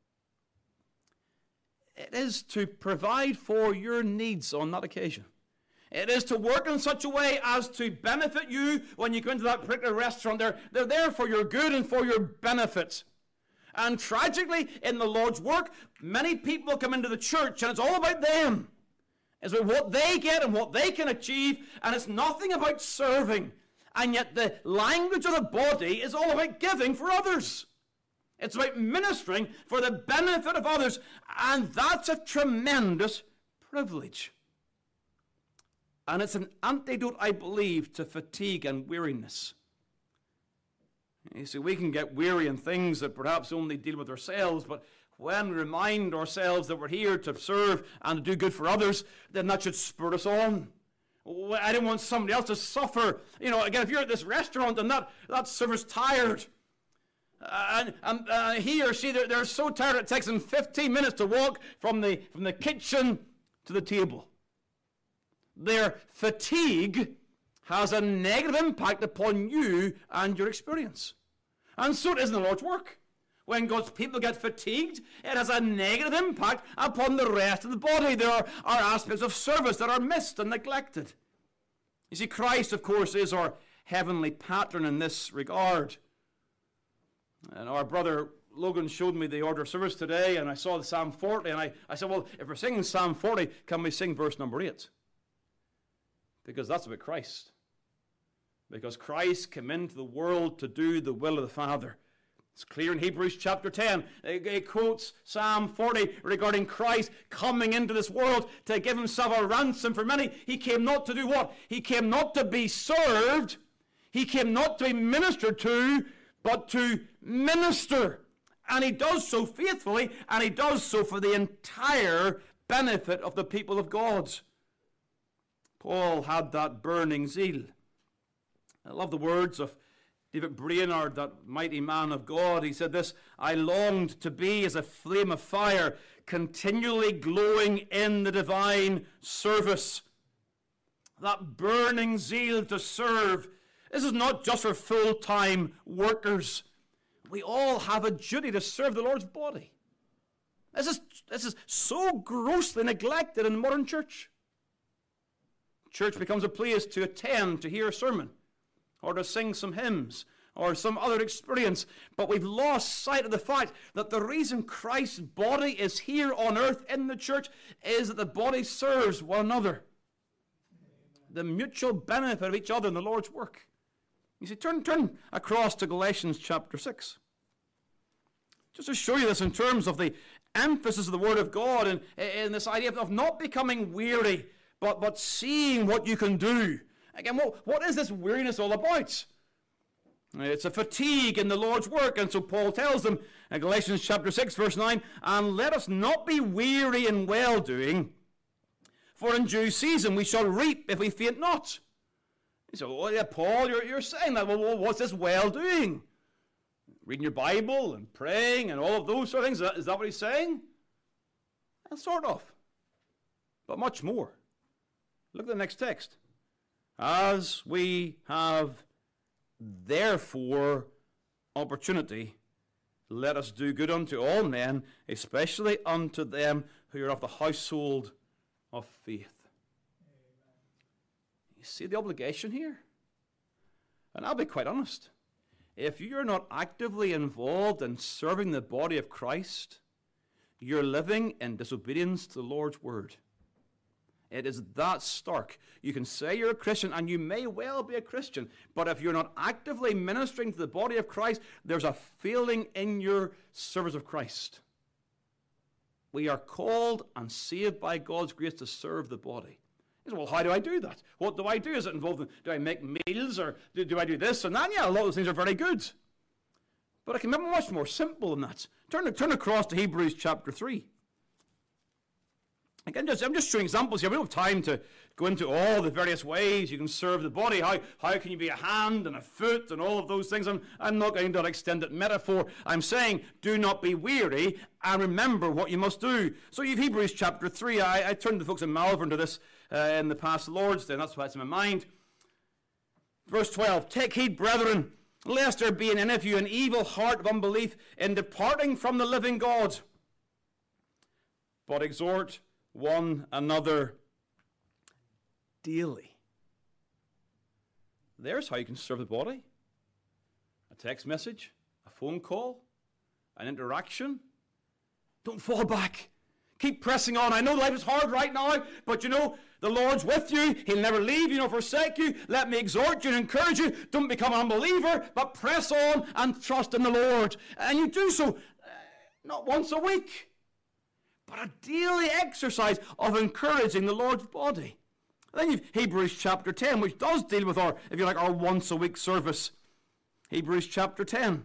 It is to provide for your needs on that occasion. It is to work in such a way as to benefit you when you go into that particular restaurant. They're, they're there for your good and for your benefit. And tragically, in the Lord's work, many people come into the church and it's all about them. It's about what they get and what they can achieve, and it's nothing about serving. And yet the language of the body is all about giving for others. It's about ministering for the benefit of others, and that's a tremendous privilege. And it's an antidote, I believe, to fatigue and weariness. You see, we can get weary in things that perhaps only deal with ourselves, but when we remind ourselves that we're here to serve and to do good for others, then that should spur us on. I don't want somebody else to suffer. You know, again, if you're at this restaurant and that, that server's tired, and, and uh, he or she, they're, they're so tired it takes them fifteen minutes to walk from the, from the kitchen to the table. Their fatigue has a negative impact upon you and your experience. And so it is in the Lord's work. When God's people get fatigued, it has a negative impact upon the rest of the body. There are, are aspects of service that are missed and neglected. You see, Christ, of course, is our heavenly pattern in this regard. And our brother Logan showed me the order of service today, and I saw the Psalm forty, and I, I said, well, if we're singing Psalm forty, can we sing verse number eight? Because that's about Christ. Because Christ came into the world to do the will of the Father. It's clear in Hebrews chapter ten. It quotes Psalm forty regarding Christ coming into this world to give himself a ransom for many. He came not to do what? He came not to be served. He came not to be ministered to, but to minister. And he does so faithfully, and he does so for the entire benefit of the people of God. Paul had that burning zeal. I love the words of David Brainerd, that mighty man of God. He said this: I longed to be as a flame of fire, continually glowing in the divine service. That burning zeal to serve. This is not just for full-time workers. We all have a duty to serve the Lord's body. This is, this is so grossly neglected in the modern church. Church becomes a place to attend, to hear a sermon, or to sing some hymns, or some other experience. But we've lost sight of the fact that the reason Christ's body is here on earth in the church is that the body serves one another. The mutual benefit of each other in the Lord's work. You see, turn, turn across to Galatians chapter six. Just to show you this in terms of the emphasis of the Word of God and in this idea of not becoming weary, but, but seeing what you can do. Again, what, what is this weariness all about? It's a fatigue in the Lord's work, and so Paul tells them in Galatians chapter six, verse nine, and let us not be weary in well-doing, for in due season we shall reap if we faint not. So, oh yeah, Paul, you're, you're saying that. Well, what's this well-doing? Reading your Bible and praying and all of those sort of things. Is that, is that what he's saying? Well, sort of. But much more. Look at the next text. As we have therefore opportunity, let us do good unto all men, especially unto them who are of the household of faith. You see the obligation here? And I'll be quite honest. If you're not actively involved in serving the body of Christ, you're living in disobedience to the Lord's word. It is that stark. You can say you're a Christian, and you may well be a Christian, but if you're not actively ministering to the body of Christ, there's a failing in your service of Christ. We are called and saved by God's grace to serve the body. You say, well, how do I do that? What do I do? Is it involved in, do I make meals, or do, do I do this and that? Yeah, a lot of those things are very good. But it can be much more simple than that. Turn, turn across to Hebrews chapter three. Again, just, I'm just showing examples here. We don't have time to, go into all the various ways you can serve the body. How, how can you be a hand and a foot and all of those things? I'm, I'm not going to extend it metaphor. I'm saying do not be weary and remember what you must do. So you've Hebrews chapter three. I, I turned the folks in Malvern to this uh, in the past Lord's Day, and that's why it's in my mind. Verse twelve, take heed, brethren, lest there be in any of you an evil heart of unbelief in departing from the living God. But exhort one another daily. There's how you can serve the body. A text message, a phone call, an interaction. Don't fall back. Keep pressing on. I know life is hard right now, but you know, the Lord's with you. He'll never leave you nor forsake you. Let me exhort you and encourage you. Don't become an unbeliever, but press on and trust in the Lord. And you do so uh, not once a week, but a daily exercise of encouraging the Lord's body. Then you've Hebrews chapter ten, which does deal with our, if you like, our once a week service. Hebrews chapter ten.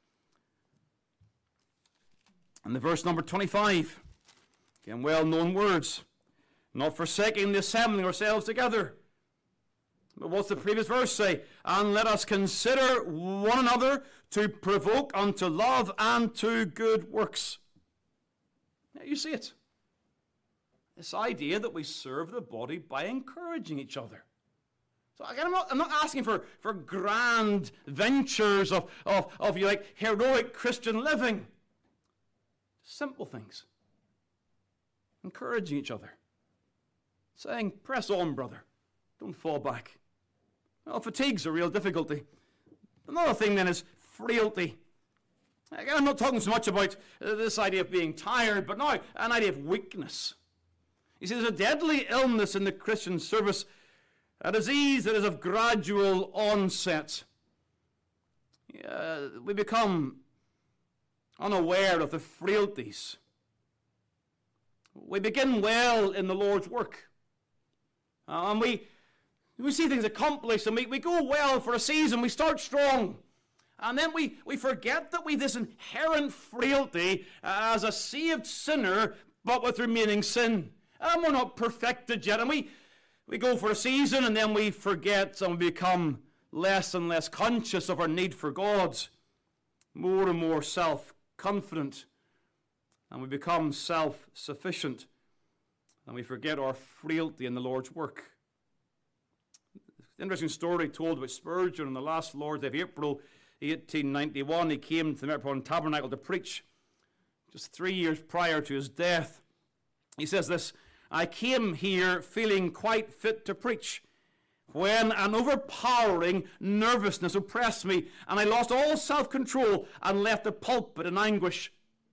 And the verse number twenty-five. Again, well-known words. Not forsaking the assembling ourselves together. But what's the previous verse say? And let us consider one another to provoke unto love and to good works. Now you see it. This idea that we serve the body by encouraging each other. So again, I'm not, I'm not asking for, for grand ventures of, of, of you like heroic Christian living. Simple things. Encouraging each other. Saying, press on, brother. Don't fall back. Well, fatigue's a real difficulty. Another thing then is frailty. Again, I'm not talking so much about uh, this idea of being tired, but now an idea of weakness. You see, there's a deadly illness in the Christian service, a disease that is of gradual onset. Uh, we become unaware of the frailties. We begin well in the Lord's work. Uh, and we, we see things accomplished, and we, we go well for a season, we start strong. And then we, we forget that we have this inherent frailty as a saved sinner, but with remaining sin. And we're not perfected yet. And we, we go for a season, and then we forget, and we become less and less conscious of our need for God, more and more self-confident, and we become self-sufficient, and we forget our frailty in the Lord's work. Interesting story told about Spurgeon on the last Lord's Day of April, eighteen ninety-one. He came to the Metropolitan Tabernacle to preach just three years prior to his death. He says this, I came here feeling quite fit to preach when an overpowering nervousness oppressed me, and I lost all self-control and left the pulpit in anguish.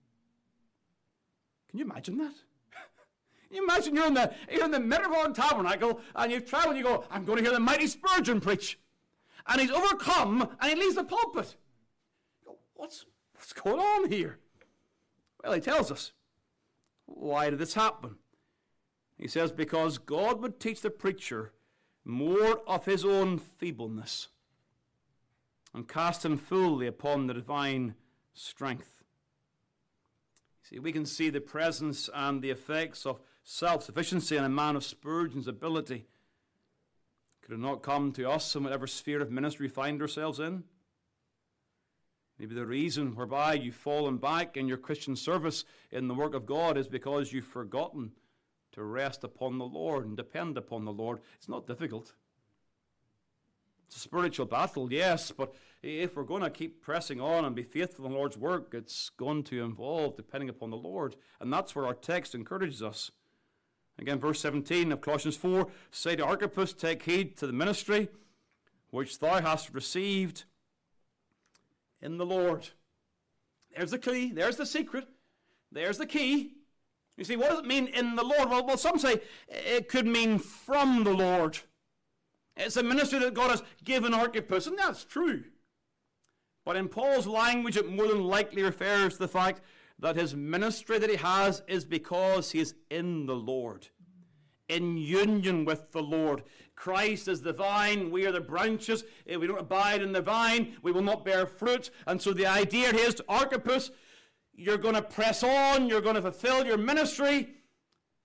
Can you imagine that? Can you imagine you're in the, you're in the Metropolitan Tabernacle, and you've traveled, and you go, I'm going to hear the mighty Spurgeon preach. And he's overcome, and he leaves the pulpit. What's, what's going on here? Well, he tells us. Why did this happen? He says, because God would teach the preacher more of his own feebleness and cast him fully upon the divine strength. See, we can see the presence and the effects of self-sufficiency in a man of Spurgeon's ability. Could it not come to us in whatever sphere of ministry we find ourselves in? Maybe the reason whereby you've fallen back in your Christian service in the work of God is because you've forgotten to rest upon the Lord and depend upon the Lord. It's not difficult. It's a spiritual battle, yes, but if we're going to keep pressing on and be faithful in the Lord's work, it's going to involve depending upon the Lord. And that's where our text encourages us. Again, verse seventeen of Colossians four, say to Archippus, take heed to the ministry which thou hast received in the Lord. There's the key. There's the secret. There's the key. You see, what does it mean in the Lord? Well, well, some say it could mean from the Lord. It's a ministry that God has given Archippus, and that's true. But in Paul's language, it more than likely refers to the fact that his ministry that he has is because he is in the Lord, in union with the Lord. Christ is the vine, we are the branches. If we don't abide in the vine, we will not bear fruit. And so the idea is to Archippus, you're going to press on, you're going to fulfill your ministry,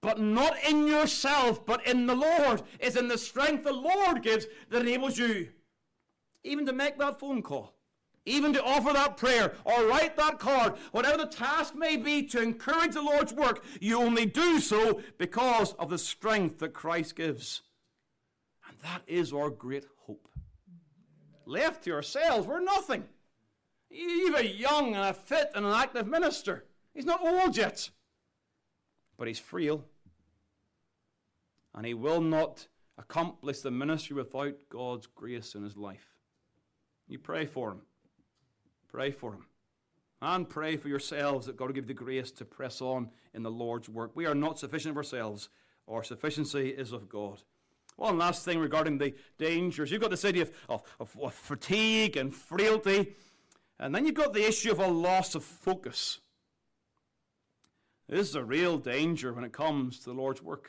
but not in yourself, but in the Lord. It's in the strength the Lord gives that enables you even to make that phone call, even to offer that prayer or write that card, whatever the task may be to encourage the Lord's work. You only do so because of the strength that Christ gives. And that is our great hope. Left to ourselves, we're nothing. You've a young and a fit and an active minister. He's not old yet, but he's frail. And he will not accomplish the ministry without God's grace in his life. You pray for him. Pray for him. And pray for yourselves that God will give you the grace to press on in the Lord's work. We are not sufficient of ourselves. Our sufficiency is of God. One last thing regarding the dangers. You've got this idea of, of, of, of fatigue and frailty. And then you've got the issue of a loss of focus. This is a real danger when it comes to the Lord's work.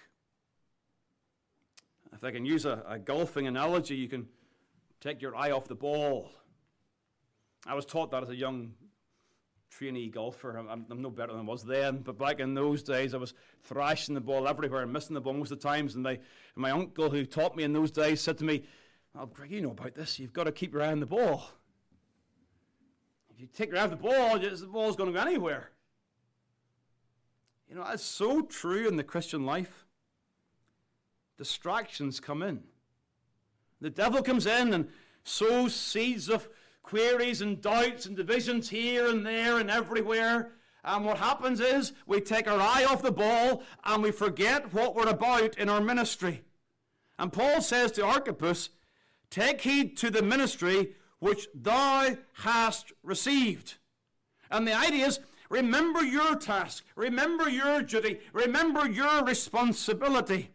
If I can use a, a golfing analogy, you can take your eye off the ball. I was taught that as a young trainee golfer. I'm, I'm no better than I was then, but back in those days I was thrashing the ball everywhere and missing the ball most of the times. And, they, and my uncle who taught me in those days said to me, "Oh, Greg, you know about this. You've got to keep your eye on the ball. If you take your eye off the ball, the ball's going to go anywhere." You know, that's so true in the Christian life. Distractions come in. The devil comes in and sows seeds of queries and doubts and divisions here and there and everywhere. And what happens is we take our eye off the ball and we forget what we're about in our ministry. And Paul says to Archippus, "Take heed to the ministry which thou hast received." And the idea is, remember your task, remember your duty, remember your responsibility.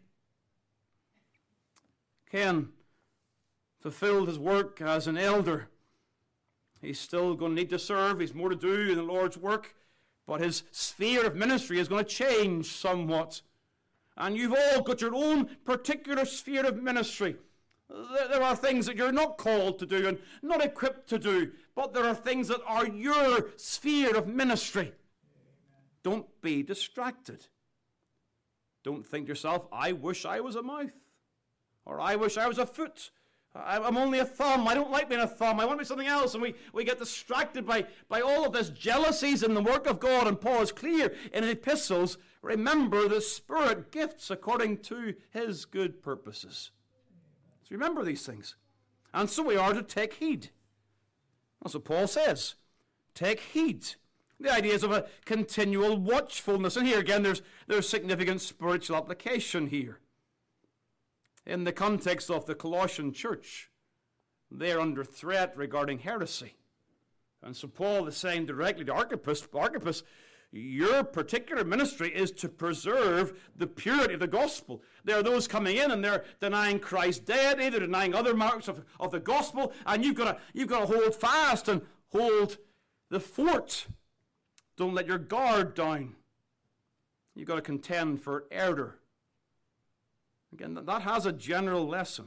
Ken fulfilled his work as an elder. He's still going to need to serve. He's more to do in the Lord's work. But his sphere of ministry is going to change somewhat. And you've all got your own particular sphere of ministry. There are things that you're not called to do and not equipped to do. But there are things that are your sphere of ministry. Don't be distracted. Don't think to yourself, "I wish I was a mouth." Or "I wish I was a foot. I'm only a thumb. I don't like being a thumb. I want to be something else." And we, we get distracted by, by all of this jealousies in the work of God. And Paul is clear in his epistles, remember the Spirit gifts according to his good purposes. So remember these things. And so we are to take heed. That's what Paul says. Take heed. The idea is of a continual watchfulness. And here again, there's, there's significant spiritual application here. In the context of the Colossian church, they're under threat regarding heresy. And so Paul is saying directly to Archippus, Archippus, your particular ministry is to preserve the purity of the gospel. There are those coming in and they're denying Christ's deity, they're denying other marks of, of the gospel, and you've got to you've got to hold fast and hold the fort. Don't let your guard down. You've got to contend for error. Again, that has a general lesson.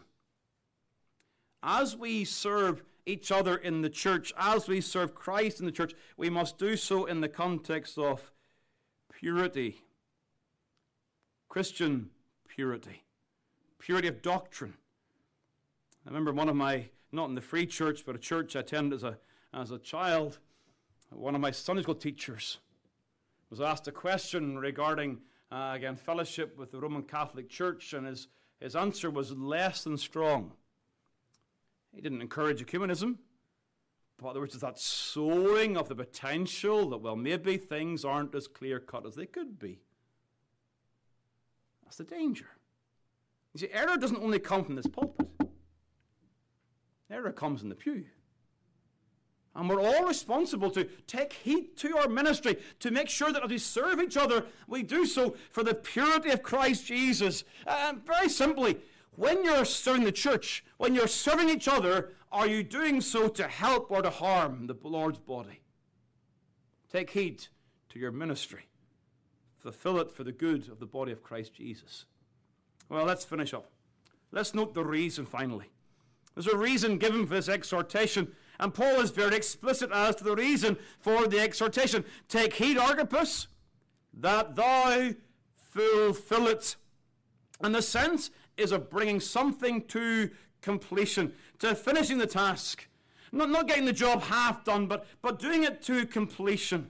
As we serve each other in the church, as we serve Christ in the church, we must do so in the context of purity. Christian purity. Purity of doctrine. I remember one of my, not in the free church, but a church I attended as a, as a child, one of my Sunday school teachers was asked a question regarding Uh, again, fellowship with the Roman Catholic Church, and his, his answer was less than strong. He didn't encourage ecumenism, but there was just that sowing of the potential that, well, maybe things aren't as clear-cut as they could be. That's the danger. You see, error doesn't only come from this pulpit. Error comes in the pew. And we're all responsible to take heed to our ministry, to make sure that as we serve each other, we do so for the purity of Christ Jesus. And very simply, when you're serving the church, when you're serving each other, are you doing so to help or to harm the Lord's body? Take heed to your ministry. Fulfill it for the good of the body of Christ Jesus. Well, let's finish up. Let's note the reason finally. There's a reason given for this exhortation. And Paul is very explicit as to the reason for the exhortation. Take heed, Archippus, that thou fulfill it. And the sense is of bringing something to completion, to finishing the task. Not, not getting the job half done, but, but doing it to completion.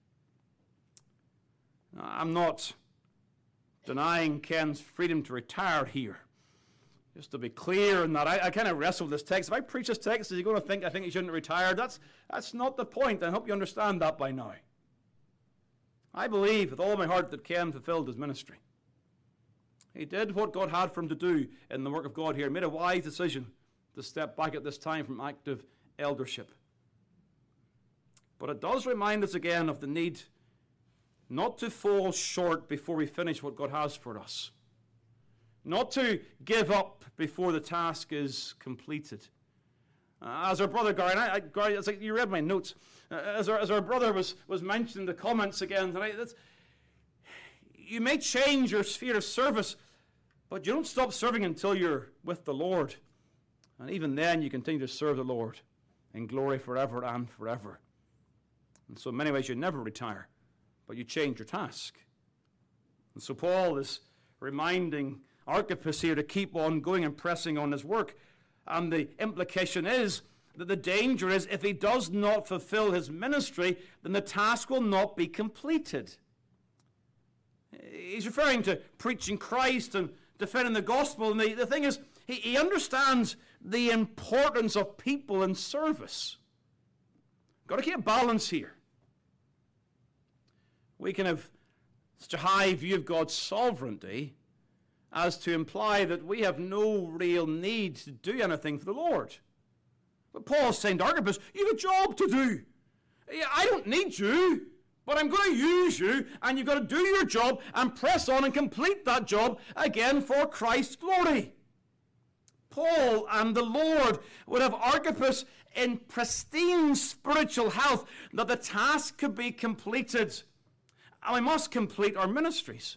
I'm not denying Ken's freedom to retire here. Just to be clear in that, I, I kind of wrestle with this text. If I preach this text, is he going to think I think he shouldn't retire? That's, that's not the point. I hope you understand that by now. I believe with all my heart that Ken fulfilled his ministry. He did what God had for him to do in the work of God here. He made a wise decision to step back at this time from active eldership. But it does remind us again of the need not to fall short before we finish what God has for us. Not to give up before the task is completed. Uh, as our brother Gary, and I, I, Gary, it's like you read my notes. Uh, as, our, as our brother was, was mentioned in the comments again tonight, that's, you may change your sphere of service, but you don't stop serving until you're with the Lord. And even then, you continue to serve the Lord in glory forever and forever. And so in many ways, you never retire, but you change your task. And so Paul is reminding Archippus here to keep on going and pressing on his work. And the implication is that the danger is if he does not fulfill his ministry, then the task will not be completed. He's referring to preaching Christ and defending the gospel. And the, the thing is, he, he understands the importance of people in service. Got to keep a balance here. We can have such a high view of God's sovereignty as to imply that we have no real need to do anything for the Lord. But Paul's saying to Archippus, you have a job to do. I don't need you, but I'm going to use you, and you've got to do your job and press on and complete that job again for Christ's glory. Paul and the Lord would have Archippus in pristine spiritual health, that the task could be completed. And we must complete our ministries.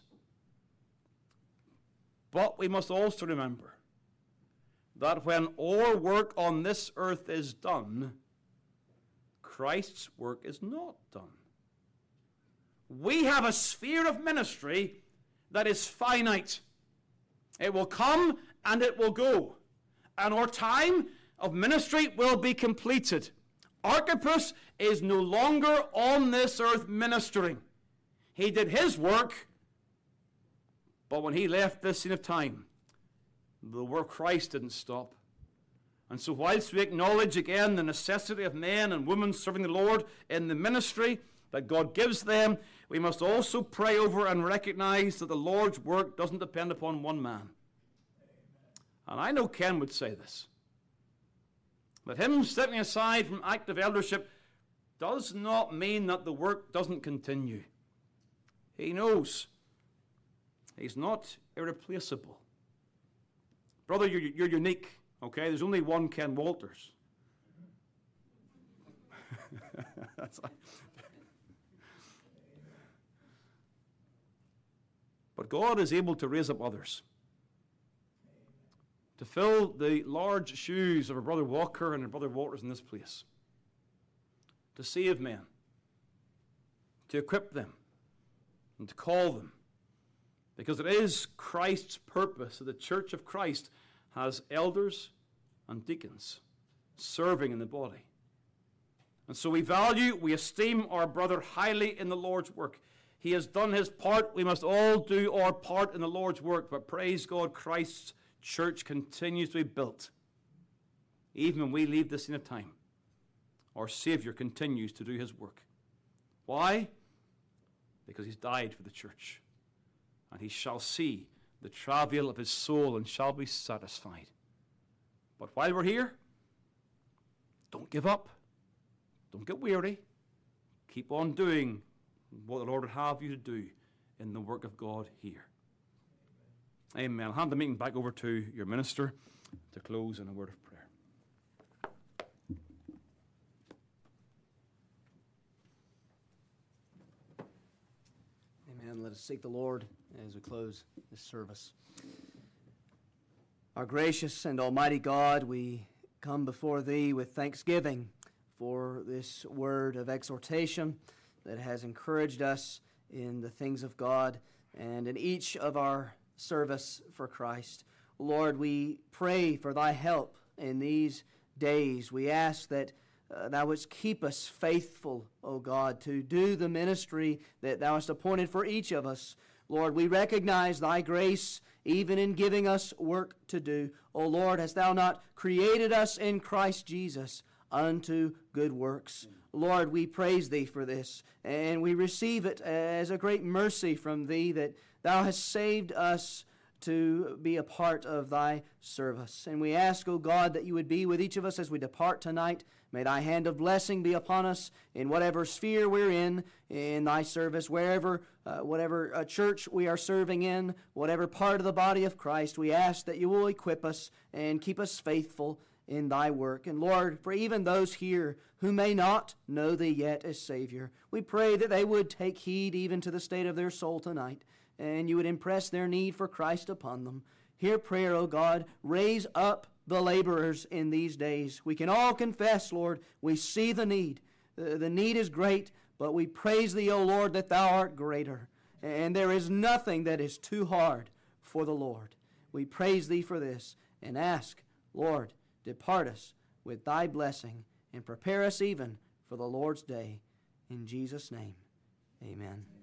But we must also remember that when our work on this earth is done, Christ's work is not done. We have a sphere of ministry that is finite. It will come and it will go. And our time of ministry will be completed. Archippus is no longer on this earth ministering. He did his work, but when he left this scene of time, the work of Christ didn't stop. And so whilst we acknowledge again the necessity of men and women serving the Lord in the ministry that God gives them, we must also pray over and recognize that the Lord's work doesn't depend upon one man. And I know Ken would say this, but him stepping aside from active eldership does not mean that the work doesn't continue. He knows he's not irreplaceable. Brother, you're, you're unique, okay? There's only one Ken Walters. That's like... But God is able to raise up others to fill the large shoes of a brother Walker and a brother Walters in this place, to save men, to equip them, and to call them. Because it is Christ's purpose that the Church of Christ has elders and deacons serving in the body. And so we value, we esteem our brother highly in the Lord's work. He has done his part. We must all do our part in the Lord's work. But praise God, Christ's church continues to be built. Even when we leave this scene of time, our Savior continues to do his work. Why? Because he's died for the church. And he shall see the travail of his soul and shall be satisfied. But while we're here, don't give up. Don't get weary. Keep on doing what the Lord would have you to do in the work of God here. Amen. I'll hand the meeting back over to your minister to close in a word of prayer. Amen. Let us seek the Lord as we close this service. Our gracious and almighty God, we come before Thee with thanksgiving for this word of exhortation that has encouraged us in the things of God, and in each of our service for Christ. Lord, we pray for thy help in these days. We ask that uh, thou wouldst keep us faithful, O God, to do the ministry that thou hast appointed for each of us. Lord, we recognize thy grace even in giving us work to do. O Lord, hast thou not created us in Christ Jesus unto good works? Lord, we praise thee for this, and we receive it as a great mercy from thee that thou hast saved us to be a part of thy service. And we ask, O God, that you would be with each of us as we depart tonight. May thy hand of blessing be upon us in whatever sphere we're in, in thy service, wherever, uh, whatever uh, church we are serving in, whatever part of the body of Christ. We ask that you will equip us and keep us faithful in thy work. And Lord, for even those here who may not know thee yet as Savior, we pray that they would take heed even to the state of their soul tonight, and you would impress their need for Christ upon them. Hear prayer, O God. Raise up the laborers in these days. We can all confess, Lord, we see the need. The, the need is great, but we praise thee, O Lord, that thou art greater. And there is nothing that is too hard for the Lord. We praise thee for this and ask, Lord, depart us with thy blessing and prepare us even for the Lord's day. In Jesus' name, amen.